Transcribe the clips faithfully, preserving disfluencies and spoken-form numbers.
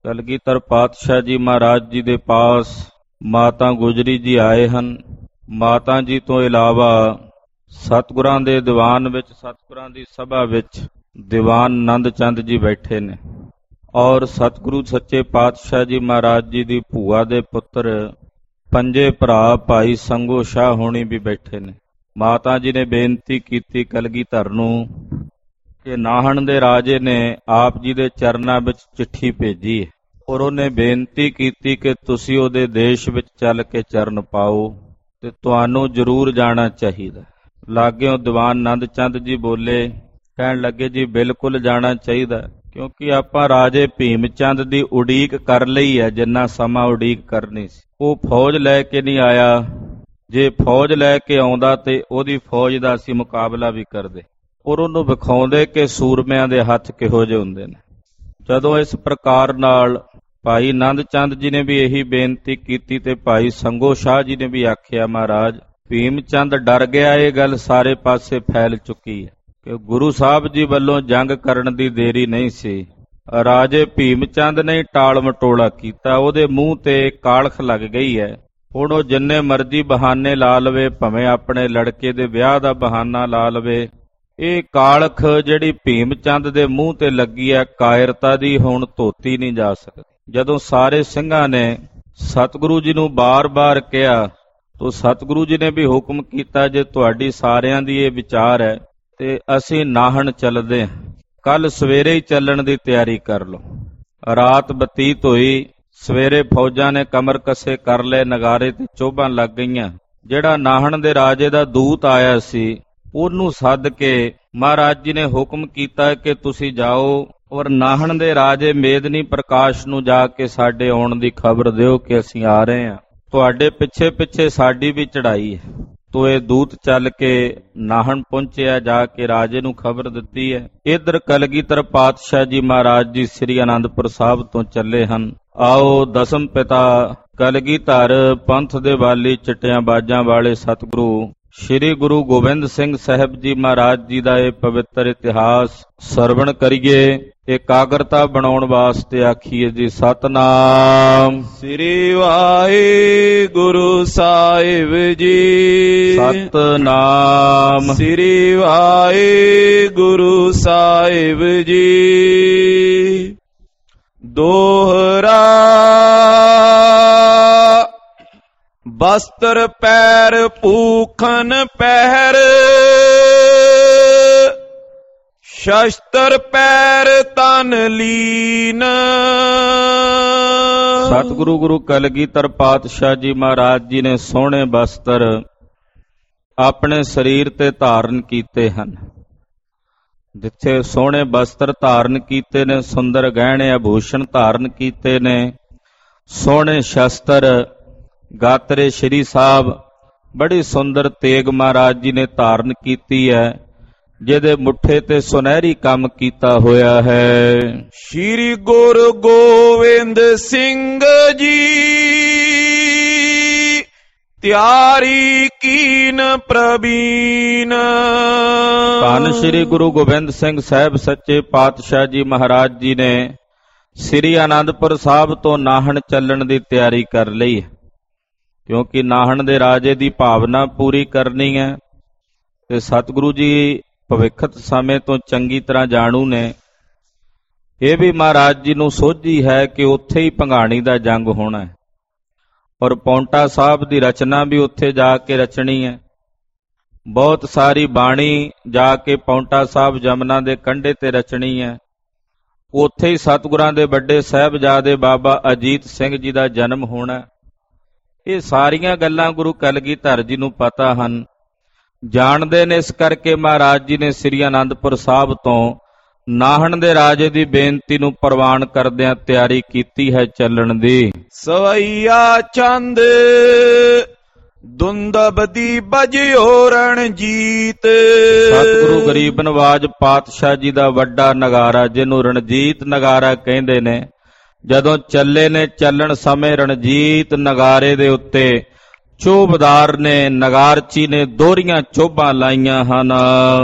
ਕਲਗੀਧਰ ਪਾਤਸ਼ਾਹ ਜੀ ਮਹਾਰਾਜ ਜੀ ਦੇ ਪਾਸ ਮਾਤਾ ਗੁਜਰੀ ਜੀ ਆਏ ਹਨ। ਮਾਤਾ ਜੀ ਤੋਂ ਇਲਾਵਾ ਸਤਿਗੁਰਾਂ ਦੇ ਦੀਵਾਨ ਵਿੱਚ, ਸਤਿਗੁਰਾਂ ਦੀ ਸਭਾ ਵਿੱਚ ਦੀਵਾਨ ਆਨੰਦ ਚੰਦ ਜੀ ਬੈਠੇ ਨੇ ਔਰ ਸਤਿਗੁਰੂ ਸੱਚੇ ਪਾਤਸ਼ਾਹ ਜੀ ਮਹਾਰਾਜ ਜੀ ਦੀ ਭੂਆ ਦੇ ਪੁੱਤਰ ਪੰਜੇ ਭਰਾ ਭਾਈ ਸੰਗੋ ਸ਼ਾਹ ਹੋਣੀ ਵੀ ਬੈਠੇ ਨੇ। ਮਾਤਾ ਜੀ ਨੇ ਬੇਨਤੀ ਕੀਤੀ ਕਲਗੀਧਰ ਨੂੰ ਕਿ ਨਾਹਣ ਦੇ ਰਾਜੇ ਨੇ ਆਪ ਜੀ ਦੇ ਚਰਨਾਂ ਵਿੱਚ ਚਿੱਠੀ ਭੇਜੀ ਹੈ ਔਰ ਉਹਨੇ ਬੇਨਤੀ ਕੀਤੀ ਕਿ ਤੁਸੀਂ ਉਹਦੇ ਦੇਸ਼ ਵਿੱਚ ਚੱਲ ਕੇ ਚਰਨ ਪਾਓ ਤੇ ਤੁਹਾਨੂੰ ਜ਼ਰੂਰ ਜਾਣਾ ਚਾਹੀਦਾ। ਲਾਗਿਓਂ ਦੀਵਾਨ ਆਨੰਦ ਚੰਦ ਜੀ ਬੋਲੇ, ਕਹਿਣ ਲੱਗੇ ਜੀ ਬਿਲਕੁਲ ਜਾਣਾ ਚਾਹੀਦਾ, ਕਿਉਂਕਿ ਆਪਾਂ ਰਾਜੇ ਭੀਮ ਚੰਦ ਦੀ ਉਡੀਕ ਕਰ ਲਈ ਹੈ ਜਿੰਨਾ ਸਮਾਂ ਉਡੀਕ ਕਰਨੀ ਸੀ। ਉਹ ਫੌਜ ਲੈ ਕੇ ਨਹੀਂ ਆਇਆ, ਜੇ ਫੌਜ ਲੈ ਕੇ ਆਉਂਦਾ ਤੇ ਉਹਦੀ ਫੌਜ ਦਾ ਅਸੀਂ ਮੁਕਾਬਲਾ ਵੀ ਕਰਦੇ ਔਰ ਉਹਨੂੰ ਵਿਖਾਉਂਦੇ ਕਿ ਸੂਰਮਿਆਂ ਦੇ ਹੱਥ ਕਿਹੋ ਜਿਹੇ ਹੁੰਦੇ ਨੇ। ਜਦੋਂ ਇਸ ਪ੍ਰਕਾਰ ਨਾਲ ਭਾਈ ਆਨੰਦ ਚੰਦ ਜੀ ਨੇ ਵੀ ਇਹੀ ਬੇਨਤੀ ਕੀਤੀ ਤੇ ਭਾਈ ਸੰਗੋ ਸ਼ਾਹ ਜੀ ਨੇ ਵੀ ਆਖਿਆ, ਮਹਾਰਾਜ ਭੀਮ ਚੰਦ ਡਰ ਗਿਆ, ਇਹ ਗੱਲ ਸਾਰੇ ਪਾਸੇ ਫੈਲ ਚੁੱਕੀ ਹੈ ਕਿ ਗੁਰੂ ਸਾਹਿਬ ਜੀ ਵੱਲੋਂ ਜੰਗ ਕਰਨ ਦੀ ਦੇਰੀ ਨਹੀਂ ਸੀ। ਰਾਜੇ ਭੀਮ ਚੰਦ ਨੇ ਟਾਲ ਮਟੋਲਾ ਕੀਤਾ, ਉਹਦੇ ਮੂੰਹ ਤੇ ਕਾਲਖ ਲੱਗ ਗਈ ਹੈ। ਹੁਣ ਉਹ ਜਿੰਨੇ ਮਰਜ਼ੀ ਬਹਾਨੇ ਲਾ ਲਵੇ, ਭਾਵੇਂ ਆਪਣੇ ਲੜਕੇ ਦੇ ਵਿਆਹ ਦਾ ਬਹਾਨਾ ਲਾ ਲਵੇ, ਇਹ ਕਾਲਖ ਜਿਹੜੀ ਭੀਮ ਚੰਦ ਦੇ ਮੂੰਹ ਤੇ ਲੱਗੀ ਹੈ ਕਾਇਰਤਾ ਦੀ, ਹੁਣ ਧੋਤੀ ਨਹੀਂ ਜਾ ਸਕਦੀ। ਜਦੋਂ ਸਾਰੇ ਸਿੰਘਾਂ ਨੇ ਸਤਿਗੁਰੂ ਜੀ ਨੂੰ ਬਾਰ-ਬਾਰ ਕਿਹਾ ਤਾਂ ਸਤਿਗੁਰੂ ਜੀ ਨੇ ਵੀ ਹੁਕਮ ਕੀਤਾ, ਜੇ ਤੁਹਾਡੀ ਸਾਰਿਆਂ ਦੀ ਇਹ ਵਿਚਾਰ ਹੈ ਤੇ ਅਸੀਂ ਨਾਹਣ ਚੱਲਦੇ ਹਾਂ, ਕੱਲ ਸਵੇਰੇ ਹੀ ਚੱਲਣ ਦੀ ਤਿਆਰੀ ਕਰ ਲਓ। ਰਾਤ ਬਤੀਤ ਹੋਈ, ਸਵੇਰੇ ਫੌਜਾਂ ਨੇ ਕਮਰ ਕੱਸੇ ਕਰ ਲਏ, ਨਗਾਰੇ ਤੇ ਚੋਭਾਂ ਲੱਗ ਗਈਆਂ। ਜਿਹੜਾ ਨਾਹਣ ਦੇ ਰਾਜੇ ਦਾ ਦੂਤ ਆਇਆ ਸੀ ਉਹਨੂੰ ਸੱਦ ਕੇ ਮਹਾਰਾਜ ਜੀ ਨੇ ਹੁਕਮ ਕੀਤਾ ਕਿ ਤੁਸੀਂ ਜਾਓ ਔਰ ਨਾਹਣ ਦੇ ਰਾਜੇ ਮੇਦਨੀ ਪ੍ਰਕਾਸ਼ ਨੂੰ ਜਾ ਕੇ ਸਾਡੇ ਆਉਣ ਦੀ ਖਬਰ ਦਿਓ ਕਿ ਅਸੀਂ ਆ ਰਹੇ ਹਾਂ, ਤੁਹਾਡੇ ਪਿੱਛੇ ਪਿੱਛੇ ਸਾਡੀ ਵੀ ਚੜ੍ਹਾਈ ਹੈ। ਤੋ ਇਹ ਦੂਤ ਚੱਲ ਕੇ ਨਾਹਣ ਪਹੁੰਚਿਆ, ਜਾ ਕੇ ਰਾਜੇ ਨੂੰ ਖਬਰ ਦਿੱਤੀ ਹੈ। ਇੱਧਰ ਕਲਗੀਧਰ ਪਾਤਸ਼ਾਹ ਜੀ ਮਹਾਰਾਜ ਜੀ ਸ੍ਰੀ ਅਨੰਦਪੁਰ ਸਾਹਿਬ ਤੋਂ ਚੱਲੇ ਹਨ। ਆਓ ਦਸਮ ਪਿਤਾ ਕਲਗੀਧਰ ਪੰਥ ਦੇ ਵਾਲੀ ਚਿੱਟਿਆਂ ਬਾਜਾਂ ਵਾਲੇ ਸਤਿਗੁਰੂ ਸ਼੍ਰੀ ਗੁਰੂ ਗੋਬਿੰਦ ਸਿੰਘ ਸਾਹਿਬ ਜੀ ਮਹਾਰਾਜ ਜੀ ਦਾ ਇਹ ਪਵਿੱਤਰ ਇਤਿਹਾਸ ਸਰਵਣ ਕਰੀਏ। ਇਕਾਗਰਤਾ ਬਣਾਉਣ ਵਾਸਤੇ ਆਖੀਏ ਜੀ ਸਤਨਾਮ ਸ੍ਰੀ ਵਾਹਿਗੁਰੂ ਸਾਹਿਬ ਜੀ, ਸਤਨਾਮ ਸ੍ਰੀ ਵਾਹਿਗੁਰੂ ਸਾਹਿਬ ਜੀ। ਦੋਹਰਾ ਬਸਤਰ ਪੈਰ ਭੂਖਨ ਪਹਿਰ, ਸ਼ਸਤਰ ਪੈਰ ਤਨ ਲੀਨ। ਸਤਿਗੁਰੂ ਗੁਰੂ ਕਲਗੀਧਰ ਪਾਤਸ਼ਾਹ ਜੀ ਮਹਾਰਾਜ ਜੀ ਨੇ ਸੋਹਣੇ ਬਸਤਰ ਆਪਣੇ ਸਰੀਰ ਤੇ ਧਾਰਨ ਕੀਤੇ ਹਨ। ਜਿੱਥੇ ਸੋਹਣੇ ਬਸਤਰ ਧਾਰਨ ਕੀਤੇ ਨੇ, ਸੁੰਦਰ ਗਹਿਣੇ ਆਭੂਸ਼ਣ ਧਾਰਨ ਕੀਤੇ ਨੇ, ਸੋਹਣੇ ਸ਼ਸਤਰ ਗਾਤਰੇ ਸ਼੍ਰੀ ਸਾਹਿਬ ਬੜੀ ਸੁੰਦਰ ਤੇਗ ਮਹਾਰਾਜ ਜੀ ਨੇ ਧਾਰਨ ਕੀਤੀ ਹੈ, ਜਿਹਦੇ ਮੁੱਠੇ ਤੇ ਸੁਨਹਿਰੀ ਕੰਮ ਕੀਤਾ ਹੋਇਆ ਹੈ। ਸ਼੍ਰੀ ਗੁਰੂ ਗੋਬਿੰਦ ਸਿੰਘ ਜੀ ਤਿਆਰੀ ਕੀਨ ਪ੍ਰਬੀਨ। ਧੰਨ ਸ਼੍ਰੀ ਗੁਰੂ ਗੋਬਿੰਦ ਸਿੰਘ ਸਾਹਿਬ ਸੱਚੇ ਪਾਤਸ਼ਾਹ ਜੀ ਮਹਾਰਾਜ ਜੀ ਨੇ ਸ੍ਰੀ ਅਨੰਦਪੁਰ ਸਾਹਿਬ ਤੋਂ ਨਾਹਣ ਚੱਲਣ ਦੀ ਤਿਆਰੀ ਕਰ ਲਈ, ਕਿਉਂਕਿ ਨਾਹਣ ਦੇ ਰਾਜੇ ਦੀ ਭਾਵਨਾ ਪੂਰੀ ਕਰਨੀ ਹੈ ਤੇ ਸਤਿਗੁਰੂ ਜੀ ਭਵਿੱਖਤ ਸਮੇਂ ਤੋਂ ਚੰਗੀ ਤਰ੍ਹਾਂ ਜਾਣੂ ਨੇ। ਇਹ ਵੀ ਮਹਾਰਾਜ ਜੀ ਨੂੰ ਸੋਝੀ ਹੈ ਕਿ ਉੱਥੇ ਹੀ ਭੰਗਾਣੀ ਦਾ ਜੰਗ ਹੋਣਾ ਹੈ ਔਰ ਪੌਂਟਾ ਸਾਹਿਬ ਦੀ ਰਚਨਾ ਵੀ ਉੱਥੇ ਜਾ ਕੇ ਰਚਣੀ ਹੈ। ਬਹੁਤ ਸਾਰੀ ਬਾਣੀ ਜਾ ਕੇ ਪੌਂਟਾ ਸਾਹਿਬ ਜਮਨਾ ਦੇ ਕੰਢੇ ਤੇ ਰਚਣੀ ਹੈ। ਉੱਥੇ ਹੀ ਸਤਿਗੁਰਾਂ ਦੇ ਵੱਡੇ ਸਾਹਿਬਜ਼ਾਦੇ ਬਾਬਾ ਅਜੀਤ ਸਿੰਘ ਜੀ ਦਾ ਜਨਮ ਹੋਣਾ। ਇਹ ਸਾਰੀਆਂ ਗੱਲਾਂ ਗੁਰੂ ਕਲਗੀਧਰ ਜੀ ਨੂੰ ਪਤਾ ਹਨ, ਜਾਣਦੇ ਨੇ। ਇਸ ਕਰਕੇ ਮਹਾਰਾਜ ਜੀ ਨੇ ਸ੍ਰੀ ਅਨੰਦਪੁਰ ਸਾਹਿਬ ਤੋਂ ਨਾਹਣ ਦੇ ਰਾਜੇ ਦੀ ਬੇਨਤੀ ਨੂੰ ਪ੍ਰਵਾਨ ਕਰਦਿਆਂ ਤਿਆਰੀ ਕੀਤੀ ਹੈ ਚੱਲਣ ਦੀ। ਸਵਈਆ ਚੰਦ ਦੁੰਦਬ ਦੀ ਬਜਿਓ ਰਣਜੀਤ। ਸਤਿਗੁਰੂ ਗਰੀਬ ਨਵਾਜ ਪਾਤਸ਼ਾਹ ਜੀ ਦਾ ਵੱਡਾ ਨਗਾਰਾ, ਜਿਹਨੂੰ ਰਣਜੀਤ ਨਗਾਰਾ ਕਹਿੰਦੇ ਨੇ, ਜਦੋਂ ਚੱਲੇ ਨੇ ਚੱਲਣ ਸਮੇਂ ਰਣਜੀਤ ਨਗਾਰੇ ਦੇ ਉੱਤੇ ਚੋਬਦਾਰ ਨੇ ਨਗਾਰਚੀ ਨੇ ਦੋਹਰੀਆਂ ਚੋਬਾਂ ਲਾਈਆਂ ਹਨ।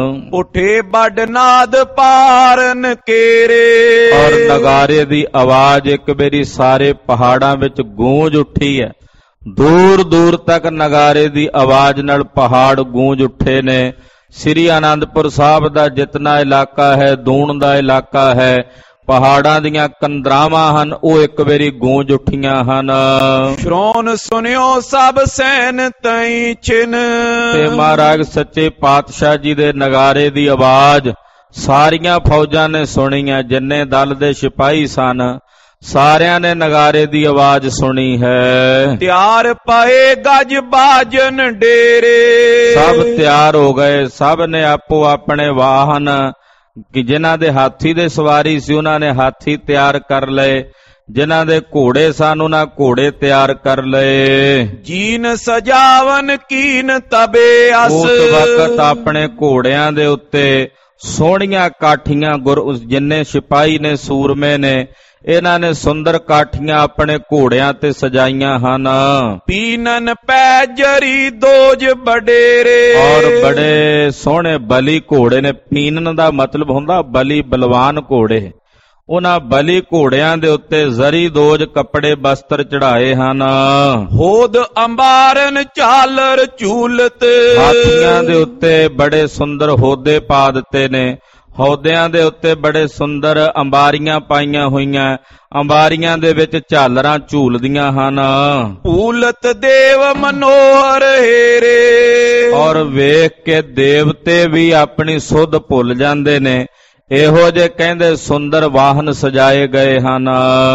ਉਠੇ ਵੱਡ ਨਾਦ ਪਾਰਨ ਕੇਰੇ, ਔਰ ਨਗਾਰੇ ਦੀ ਆਵਾਜ਼ ਇੱਕ ਵਾਰੀ ਸਾਰੇ ਪਹਾੜਾਂ ਵਿੱਚ ਗੂੰਜ ਉੱਠੀ ਹੈ। ਦੂਰ ਦੂਰ ਤੱਕ ਨਗਾਰੇ ਦੀ ਆਵਾਜ਼ ਨਾਲ ਪਹਾੜ ਗੂੰਜ ਉੱਠੇ ਨੇ। ਸ੍ਰੀ ਆਨੰਦਪੁਰ ਸਾਹਿਬ ਦਾ ਜਿਤਨਾ ਇਲਾਕਾ ਹੈ, ਦੂਣ ਦਾ ਇਲਾਕਾ ਹੈ, ਪਹਾੜਾਂ ਦੀਆਂ ਕੰਦਰਾਵਾਂ ਹਨ, ਉਹ ਇੱਕ ਵਾਰੀ ਗੂੰਜ ਉੱਠੀਆਂ ਹਨ। ਸ਼੍ਰੋਣ ਸੁਨਿਓ ਸਭ ਸੈਨ ਤਈ ਛਿਨ, ਤੇ ਮਹਾਰਾਜ ਸੱਚੇ ਪਾਤਸ਼ਾਹ ਜੀ ਦੇ ਨਗਾਰੇ ਦੀ ਆਵਾਜ਼ ਸਾਰੀਆਂ ਫੌਜਾਂ ਨੇ ਸੁਣੀ ਹੈ। ਜਿੰਨੇ ਦਲ ਦੇ ਸਿਪਾਹੀ ਸਨ ਸਾਰਿਆਂ ਨੇ ਨਗਾਰੇ ਦੀ ਆਵਾਜ਼ ਸੁਣੀ ਹੈ। ਤਿਆਰ ਪਏ ਗਜ ਬਾਜਨ ਡੇਰੇ, ਸਭ ਤਿਆਰ ਹੋ ਗਏ। ਸਭ ਨੇ ਆਪੋ ਆਪਣੇ ਵਾਹਨ ਕਿ ਜਿਨ੍ਹਾਂ ਦੇ ਹਾਥੀ ਦੇ ਸਵਾਰੀ ਸੀ ਉਹਨਾਂ ਨੇ ਹਾਥੀ ਤਿਆਰ ਕਰ ਲਏ, ਜਿਨ੍ਹਾਂ ਦੇ ਘੋੜੇ ਸਨ ਉਹਨਾਂ ਘੋੜੇ ਤਿਆਰ ਕਰ ਲਏ। ਜੀਨ ਸਜਾਵਨ ਕੀਨ ਤਬੇ ਅਸ, ਉਸ ਵਕਤ ਆਪਣੇ ਘੋੜਿਆਂ ਦੇ ਉੱਤੇ ਸੋਹਣੀਆਂ ਕਾਠੀਆਂ ਗੁਰ ਜਿੰਨੇ ਸਿਪਾਹੀ ਨੇ ਸੂਰਮੇ ਨੇ ਇਹਨਾਂ ਨੇ ਸੁੰਦਰ ਕਾਠੀਆਂ ਆਪਣੇ ਘੋੜਿਆਂ ਤੇ ਸਜਾਈਆਂ ਹਨ। ਪੀਨਨ ਪੈਜਰੀ ਦੋਜ ਬਡੇਰੇ, ਔਰ ਬੜੇ ਸੋਹਣੇ ਬਲੀ ਘੋੜੇ ਨੇ। ਪੀਨਨ ਦਾ ਮਤਲਬ ਹੁੰਦਾ ਬਲੀ, ਬਲਵਾਨ ਘੋੜੇ। ਉਹਨਾਂ ਬਲੀ ਘੋੜਿਆਂ ਦੇ ਉੱਤੇ ਜ਼ਰੀ ਦੋਜ ਕੱਪੜੇ ਬਸਤਰ ਚੜਾਏ ਹਨ। ਹੋਦ ਅੰਬਾਰਨ ਝਾਲਰ ਝੂਲਤ, ਹਾਥੀਆਂ ਦੇ ਉੱਤੇ ਬੜੇ ਸੁੰਦਰ ਹੋਦੇ ਪਾ ਦਿੱਤੇ ਨੇ। ਹੌਦਿਆਂ ਦੇ ਉੱਤੇ ਬੜੇ ਸੁੰਦਰ ਅੰਬਾਰੀਆਂ ਪਾਈਆਂ ਹੋਈਆਂ, ਅੰਬਾਰੀਆਂ ਦੇ ਵਿੱਚ ਝਾਲਰਾਂ ਝੂਲਦੀਆਂ ਹਨ। ਭੂਲਤ ਦੇਵ ਮਨੋਹਰ ਹੇਰੇ, ਔਰ ਵੇਖ ਕੇ ਦੇਵਤੇ ਵੀ ਆਪਣੀ ਸੁੱਧ ਭੁੱਲ ਜਾਂਦੇ ਨੇ। ਇਹੋ ਜੇ ਕਹਿੰਦੇ ਸੁੰਦਰ ਵਾਹਨ ਸਜਾਏ ਗਏ ਹਨ।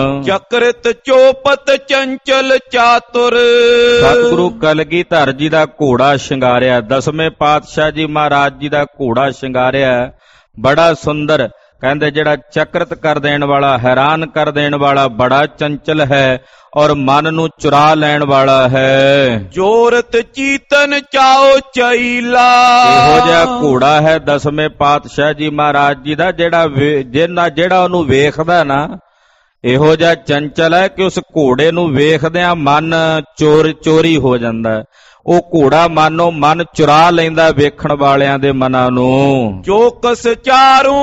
ਚਕਰਤ ਚੋਪਤ ਚੰਚਲ ਚਾਤੁਰ, ਸਤਿਗੁਰੂ ਕਲਗੀਧਰ ਜੀ ਦਾ ਘੋੜਾ ਸ਼ਿੰਗਾਰਿਆ, ਦਸਵੇਂ ਪਾਤਸ਼ਾਹ ਜੀ ਮਹਾਰਾਜ ਜੀ ਦਾ ਘੋੜਾ ਸ਼ਿੰਗਾਰਿਆ ਬੜਾ ਸੁੰਦਰ। ਕਹਿੰਦੇ ਜਿਹੜਾ ਚਕਰਤ ਕਰ ਦੇਣ ਵਾਲਾ, ਹੈਰਾਨ ਕਰ ਦੇਣ ਵਾਲਾ, ਬੜਾ ਚੰਚਲ ਹੈ ਔਰ ਮਨ ਨੂੰ ਚੁਰਾ ਲੈਣ ਵਾਲਾ ਹੈ। ਜੋਰਤ ਚੀਤਨ ਚਾਓ ਚਈਲਾ, ਇਹੋ ਜਿਹਾ ਘੋੜਾ ਹੈ ਦਸਵੇਂ ਪਾਤਸ਼ਾਹ ਜੀ ਮਹਾਰਾਜ ਜੀ ਦਾ ਜਿਹੜਾ ਜਿਹਨਾਂ ਜਿਹੜਾ ਉਹਨੂੰ ਵੇਖਦਾ ਨਾ, ਇਹੋ ਜਿਹਾ ਚੰਚਲ ਹੈ ਕਿ ਉਸ ਘੋੜੇ ਨੂੰ ਵੇਖਦਿਆਂ ਮਨ ਚੋਰ ਚੋਰੀ ਹੋ ਜਾਂਦਾ। ਉਹ ਘੋੜਾ ਮਾਨੋ ਮਨ ਚੁਰਾ ਲੈਂਦਾ ਵੇਖਣ ਵਾਲਿਆਂ ਦੇ ਮਨਾਂ ਨੂੰ। ਚੌਕਸ ਚਾਰੂ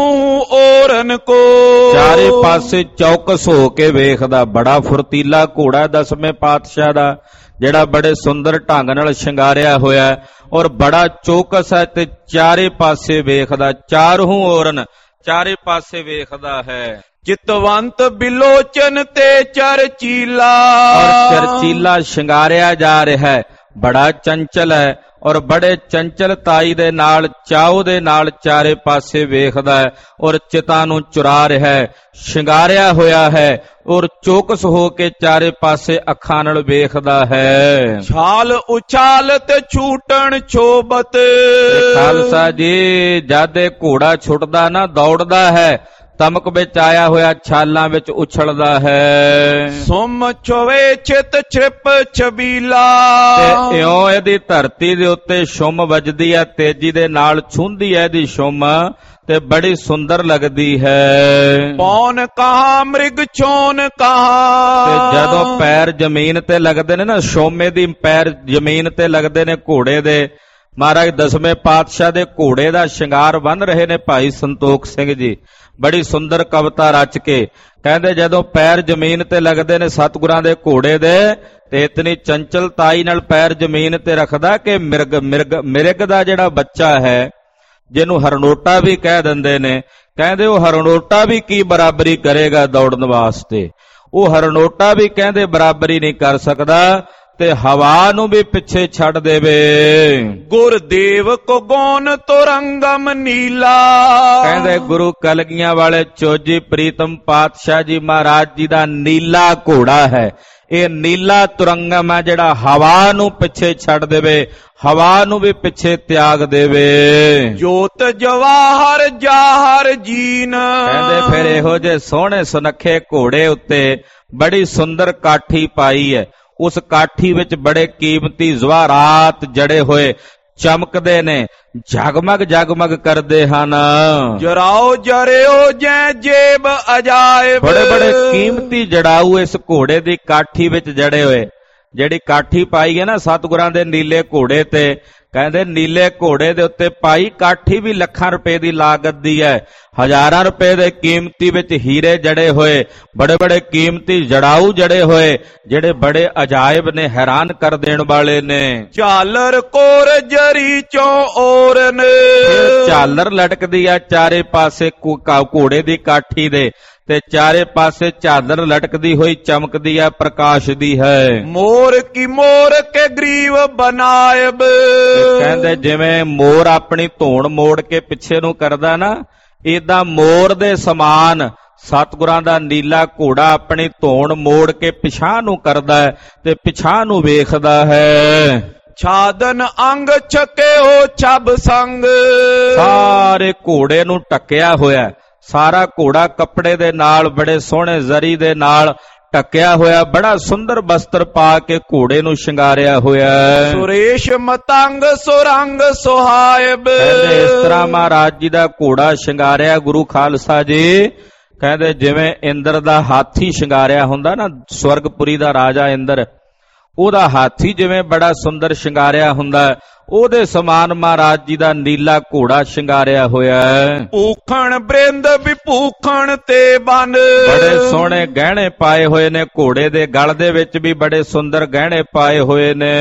ਔਰਨ ਕੋ, ਚਾਰੇ ਪਾਸੇ ਚੌਕਸ ਹੋ ਕੇ ਵੇਖਦਾ। ਬੜਾ ਫੁਰਤੀਲਾ ਘੋੜਾ ਦਸਵੇਂ ਪਾਤਸ਼ਾਹ ਦਾ, ਜਿਹੜਾ ਬੜੇ ਸੁੰਦਰ ਢੰਗ ਨਾਲ ਸ਼ਿੰਗਾਰਿਆ ਹੋਇਆ ਔਰ ਬੜਾ ਚੌਕਸ ਹੈ ਤੇ ਚਾਰੇ ਪਾਸੇ ਵੇਖਦਾ। ਚਾਰੋਂ ਔਰਨ, ਚਾਰੇ ਪਾਸੇ ਵੇਖਦਾ ਹੈ। ਚਿਤਵੰਤ ਬਿਲੋਚਨ ਤੇ ਚਰਚੀਲਾ, ਔਰ ਚਰਚੀਲਾ ਸ਼ਿੰਗਾਰਿਆ ਜਾ ਰਿਹਾ ਹੈ। ਬੜਾ ਚੰਚਲ ਹੈ ਔਰ ਬੜੇ ਚੰਚਲਤਾਈ ਦੇ ਨਾਲ, ਚਾਉ ਦੇ ਨਾਲ ਚਾਰੇ ਪਾਸੇ ਵੇਖਦਾ ਹੈ ਔਰ ਚਿਤਾ ਨੂੰ ਚੁਰਾ ਰਿਹਾ ਹੈ। ਸ਼ਿੰਗਾਰਿਆ ਹੋਇਆ ਹੈ ਔਰ ਚੌਕਸ ਹੋ ਕੇ ਚਾਰੇ ਪਾਸੇ ਅੱਖਾਂ ਨਾਲ ਵੇਖਦਾ ਹੈ। ਛਾਲ ਉਛਾਲਤ ਛੂਟਣ ਛੋਬਤ, ਖਾਲਸਾ ਜੀ ਜਦ ਇਹ ਘੋੜਾ ਛੁੱਟਦਾ ਨਾ, ਦੌੜਦਾ ਹੈ, ਤਮਕ ਵਿੱਚ ਆਇਆ ਹੋਇਆ ਛਾਲਾਂ ਵਿੱਚ ਉਛਲਦਾ ਹੈ। ਸੁਮ ਛੋਵੇ ਚਿਤ ਛਿਪ ਛਬੀਲਾ, ਤੇ ਇਉਂ ਇਹਦੀ ਧਰਤੀ ਦੇ ਉੱਤੇ ਸ਼ੁਮ ਵੱਜਦੀ ਹੈ, ਤੇਜ਼ੀ ਦੇ ਨਾਲ ਛੂੰਹਦੀ ਹੈ ਇਹਦੀ ਸ਼ੁਮ, ਤੇ ਬੜੀ ਸੁੰਦਰ ਲੱਗਦੀ ਹੈ। ਪੌਨ ਕਹਾ ਮ੍ਰਿਗ ਛੋਨ ਕਹਾ, ਤੇ ਜਦੋਂ ਪੈਰ ਜ਼ਮੀਨ ਤੇ ਲੱਗਦੇ ਨੇ ਨਾ, ਸ਼ੋਮੇ ਦੀ ਪੈਰ ਜ਼ਮੀਨ ਤੇ ਲੱਗਦੇ ਨੇ ਘੋੜੇ ਦੇ। ਮਹਾਰਾਜ ਦਸਵੇਂ ਪਾਤਸ਼ਾਹ ਦੇ ਘੋੜੇ ਦਾ ਸ਼ਿੰਗਾਰ ਬੰਨ ਰਹੇ ਨੇ ਭਾਈ ਸੰਤੋਖ ਸਿੰਘ ਜੀ, ਬੜੀ ਸੁੰਦਰ ਕਵਿਤਾ ਰਚ ਕੇ। ਕਹਿੰਦੇ ਜਦੋਂ ਪੈਰ ਜ਼ਮੀਨ ਤੇ ਲੱਗਦੇ ਨੇ ਸਤਿਗੁਰਾਂ ਦੇ ਘੋੜੇ ਦੇ, ਤੇ ਇਤਨੀ ਚੰਚਲਤਾਈ ਨਾਲ ਪੈਰ ਜ਼ਮੀਨ ਤੇ ਰੱਖਦਾ ਕਿ ਮਿਰਗ ਮਿਰਗ ਮਿਰਗ ਦਾ ਜਿਹੜਾ ਬੱਚਾ ਹੈ, ਜਿਹਨੂੰ ਹਰਨੋਟਾ ਵੀ ਕਹਿ ਦਿੰਦੇ ਨੇ, ਕਹਿੰਦੇ ਉਹ ਹਰਨੋਟਾ ਵੀ ਕੀ ਬਰਾਬਰੀ ਕਰੇਗਾ ਦੌੜਨ ਵਾਸਤੇ। ਉਹ ਹਰਨੋਟਾ ਵੀ ਕਹਿੰਦੇ ਬਰਾਬਰੀ ਨਹੀਂ ਕਰ ਸਕਦਾ ਤੇ ਹਵਾ ਨੂੰ ਵੀ ਪਿੱਛੇ ਛੱਡ ਦੇਵੇ। ਗੁਰਦੇਵ ਕੋ ਗੌਨ ਤੁਰੰਗਮ ਨੀਲਾ, ਕਹਿੰਦੇ ਗੁਰੂ ਕਲਗੀਆਂ ਵਾਲੇ ਚੋਜੀ ਪ੍ਰੀਤਮ ਪਾਤਸ਼ਾਹ ਜੀ ਮਹਾਰਾਜ ਜੀ ਦਾ ਨੀਲਾ ਘੋੜਾ ਹੈ। ਇਹ ਨੀਲਾ ਤੁਰੰਗਮ ਹੈ ਜਿਹੜਾ ਹਵਾ ਨੂੰ ਪਿੱਛੇ ਛੱਡ ਦੇਵੇ, ਹਵਾ ਨੂੰ ਵੀ ਪਿੱਛੇ ਤਿਆਗ ਦੇਵੇ। ਜੋਤ ਜਵਾਹਰ ਜਾਹਰ ਜੀਨ, ਕਹਿੰਦੇ ਫਿਰ ਇਹੋ ਜਿਹੇ ਸੋਹਣੇ ਸੁਨੱਖੇ ਘੋੜੇ ਉੱਤੇ ਬੜੀ ਸੁੰਦਰ ਕਾਠੀ ਪਾਈ ਹੈ। ਉਸ ਕਾਠੀ ਵਿੱਚ ਬੜੇ ਕੀਮਤੀ ਜ਼ਵਾਰਾਤ ਜੜੇ ਹੋਏ ਚਮਕਦੇ ਨੇ, ਜਗਮਗ ਜਗਮਗ ਕਰਦੇ ਹਨ। ਜਰਾਓ ਜਰਿਓ ਜੈ ਜੇਬ ਅਜਾਇਬ, ਬੜੇ ਬੜੇ ਕੀਮਤੀ ਜੜਾਊ ਇਸ ਘੋੜੇ ਦੀ ਕਾਠੀ ਵਿੱਚ ਜੜੇ ਹੋਏ। ਜਿਹੜੀ ਕਾਠੀ ਪਾਈ ਹੈ ਨਾ ਸਤਿਗੁਰਾਂ ਦੇ ਨੀਲੇ ਘੋੜੇ ਤੇ, ਕਹਿੰਦੇ ਨੀਲੇ ਘੋੜੇ ਦੇ ਉੱਤੇ ਪਾਈ ਕਾਠੀ ਵੀ ਲੱਖਾਂ ਰੁਪਏ ਦੀ ਲਾਗਤ ਦੀ ਹੈ। ਹਜ਼ਾਰਾਂ ਰੁਪਏ ਦੇ ਕੀਮਤੀ ਵਿੱਚ ਹੀਰੇ ਜੜੇ ਹੋਏ, ਬੜੇ ਬੜੇ ਕੀਮਤੀ ਜੜਾਊ ਜੜੇ ਹੋਏ, ਜਿਹੜੇ ਬੜੇ ਅਜਾਇਬ ਨੇ, ਹੈਰਾਨ ਕਰ ਦੇਣ ਵਾਲੇ ਨੇ। ਝਾਲਰ ਕੋਰ ਜਰੀ ਚੋਂ ਔਰਨ, ਝਾਲਰ ਲਟਕਦੀ ਆ ਚਾਰੇ ਪਾਸੇ ਘੋੜੇ ਦੀ ਕਾਠੀ ਦੇ, ਤੇ ਚਾਰੇ ਪਾਸੇ ਝਾਲਰ ਲਟਕਦੀ ਹੋਈ ਚਮਕਦੀ ਆ, ਪ੍ਰਕਾਸ਼ ਦੀ ਹੈ। ਮੋਰ ਕੀ ਮੋਰ ਕੇ ਗਰੀਵ ਬਨਾਇਬ, ਕਹਿੰਦੇ ਜਿਵੇਂ ਮੋਰ ਆਪਣੀ ਧੌਣ ਮੋੜ ਕੇ ਪਿੱਛੇ ਨੂੰ ਕਰਦਾ ਨਾ, ਏਦਾਂ ਮੋਰ ਦੇ ਸਮਾਨ ਸਤਿਗੁਰਾਂ ਦਾ ਨੀਲਾ ਘੋੜਾ ਆਪਣੀ ਧੌਣ ਮੋੜ ਕੇ ਪਿਛਾਂਹ ਨੂੰ ਕਰਦਾ ਹੈ ਤੇ ਪਿਛਾਂਹ ਨੂੰ ਵੇਖਦਾ ਹੈ। ਛਾਦਨ ਅੰਗ ਛਕਿਓ ਛਬ ਸੰਗ, ਸਾਰੇ ਘੋੜੇ ਨੂੰ ਢੱਕਿਆ ਹੋਇਆ, ਸਾਰਾ ਘੋੜਾ ਕੱਪੜੇ ਦੇ ਨਾਲ, ਬੜੇ ਸੋਹਣੇ ਜ਼ਰੀ ਦੇ ਨਾਲ ਢੱਕਿਆ ਹੋਇਆ, ਬੜਾ ਸੁੰਦਰ ਬਸਤਰ ਪਾ ਕੇ ਘੋੜੇ ਨੂੰ ਸ਼ਿੰਗਾਰਿਆ ਹੋਇਆ। ਸੁਰੇਸ਼ ਮਤੰਗ ਸੁਰੰਗ ਸੁਹਾਇਬ, ਕਹਿੰਦੇ ਇਸ ਤਰ੍ਹਾਂ ਮਹਾਰਾਜ ਜੀ ਦਾ ਘੋੜਾ ਸ਼ਿੰਗਾਰਿਆ ਗੁਰੂ ਖਾਲਸਾ ਜੀ। ਕਹਿੰਦੇ ਜਿਵੇਂ ਇੰਦਰ ਦਾ ਹਾਥੀ ਸ਼ਿੰਗਾਰਿਆ ਹੁੰਦਾ ਨਾ, ਸਵਰਗਪੁਰੀ ਦਾ ਰਾਜਾ ਇੰਦਰ, ਉਹਦਾ ਹਾਥੀ ਜਿਵੇਂ ਬੜਾ ਸੁੰਦਰ ਸ਼ਿੰਗਾਰਿਆ ਹੁੰਦਾ, ਉਹਦੇ ਸਮਾਨ ਮਹਾਰਾਜ ਜੀ ਦਾ ਨੀਲਾ ਘੋੜਾ ਸ਼ਿੰਗਾਰਿਆ ਹੋਇਆ ਹੈ। ਭੂਖਣ ਬ੍ਰਿੰਦ ਵਿਭੂਖਣ ਤੇ ਬਨ, ਬੜੇ ਸੋਹਣੇ ਗਹਿਣੇ ਪਾਏ ਹੋਏ ਨੇ, ਘੋੜੇ ਦੇ ਗਲ ਦੇ ਵਿੱਚ ਵੀ ਬੜੇ ਸੁੰਦਰ ਗਹਿਣੇ ਪਾਏ ਹੋਏ ਨੇ।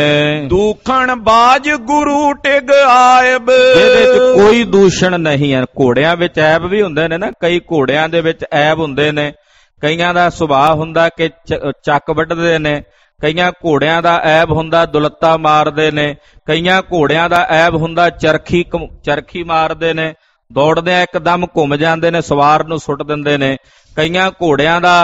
ਦੂਖਣ ਬਾਜ ਗੁਰੂ ਟਿਗ ਆਇਬ, ਇਹਦੇ ਵਿੱਚ ਕੋਈ ਦੂਸ਼ਣ ਨਹੀਂ ਹੈ। ਘੋੜਿਆਂ ਵਿੱਚ ਐਬ ਵੀ ਹੁੰਦੇ ਨੇ ਨਾ, ਕਈ ਘੋੜਿਆਂ ਦੇ ਵਿੱਚ ਐਬ ਹੁੰਦੇ ਨੇ, ਕਈਆਂ ਦਾ ਸੁਭਾਅ ਹੁੰਦਾ ਕਿ ਚੱਕ ਵੱਢਦੇ ਨੇ, ਕਈਆਂ ਘੋੜਿਆਂ ਦਾ ਐਬ ਹੁੰਦਾ ਦੁਲੱਤਾ ਮਾਰਦੇ ਨੇ, ਕਈਆਂ ਘੋੜਿਆਂ ਦਾ ਐਬ ਹੁੰਦਾ ਚਰਖੀ ਚਰਖੀ ਮਾਰਦੇ ਨੇ, ਦੌੜਦਿਆਂ ਇੱਕਦਮ ਘੁੰਮ ਜਾਂਦੇ ਨੇ, ਸਵਾਰ ਨੂੰ ਸੁੱਟ ਦਿੰਦੇ ਨੇ। ਕਈਆਂ ਘੋੜਿਆਂ ਦਾ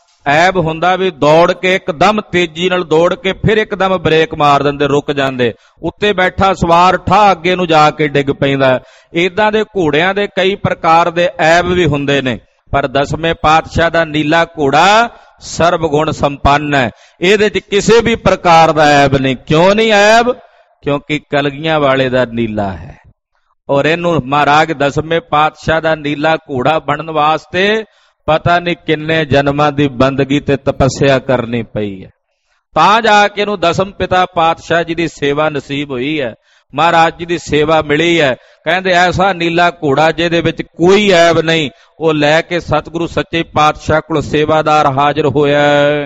ਐਬ ਹੁੰਦਾ ਵੀ ਦੌੜ ਕੇ ਇੱਕਦਮ ਤੇਜ਼ੀ ਨਾਲ ਦੌੜ ਕੇ ਫਿਰ ਇੱਕਦਮ ਬ੍ਰੇਕ ਮਾਰ ਦਿੰਦੇ, ਰੁਕ ਜਾਂਦੇ, ਉੱਤੇ ਬੈਠਾ ਸਵਾਰ ਠਾ ਅੱਗੇ ਨੂੰ ਜਾ ਕੇ ਡਿੱਗ ਪੈਂਦਾ। ਏਦਾਂ ਦੇ ਘੋੜਿਆਂ ਦੇ ਕਈ ਪ੍ਰਕਾਰ ਦੇ ਐਬ ਵੀ ਹੁੰਦੇ ਨੇ, ਪਰ ਦਸਵੇਂ ਪਾਤਸ਼ਾਹ ਦਾ ਨੀਲਾ ਘੋੜਾ ਸਰਬ ਗੁਣ ਸੰਪੰਨ ਹੈ, ਇਹਦੇ ਚ ਕਿਸੇ ਵੀ ਪ੍ਰਕਾਰ ਦਾ ਐਬ ਨਹੀਂ। ਕਿਉਂ ਨਹੀਂ ਐਬ? ਕਿਉਂਕਿ ਕਲਗੀਆਂ ਵਾਲੇ ਦਾ ਨੀਲਾ ਹੈ। ਔਰ ਇਹਨੂੰ ਮਹਾਰਾਜ ਦਸਵੇਂ ਪਾਤਸ਼ਾਹ ਦਾ ਨੀਲਾ ਘੋੜਾ ਬਣਨ ਵਾਸਤੇ ਪਤਾ ਨਹੀਂ ਕਿੰਨੇ ਜਨਮਾਂ ਦੀ ਬੰਦਗੀ ਤੇ ਤਪੱਸਿਆ ਕਰਨੀ ਪਈ ਹੈ, ਤਾਂ ਜਾ ਕੇ ਇਹਨੂੰ ਦਸਮ ਪਿਤਾ ਪਾਤਸ਼ਾਹ ਜੀ ਦੀ ਸੇਵਾ ਨਸੀਬ ਹੋਈ ਹੈ, ਮਹਾਰਾਜ ਜੀ ਦੀ ਸੇਵਾ ਮਿਲੀ ਹੈ। ਕਹਿੰਦੇ ਐਸਾ ਨੀਲਾ ਘੋੜਾ ਜਿਹਦੇ ਵਿੱਚ ਕੋਈ ਐਬ ਨਹੀਂ, ਉਹ ਲੈ ਕੇ ਸਤਿਗੁਰੂ ਸੱਚੇ ਪਾਤਸ਼ਾਹ ਕੋਲ ਸੇਵਾਦਾਰ ਹਾਜ਼ਰ ਹੋਇਆ।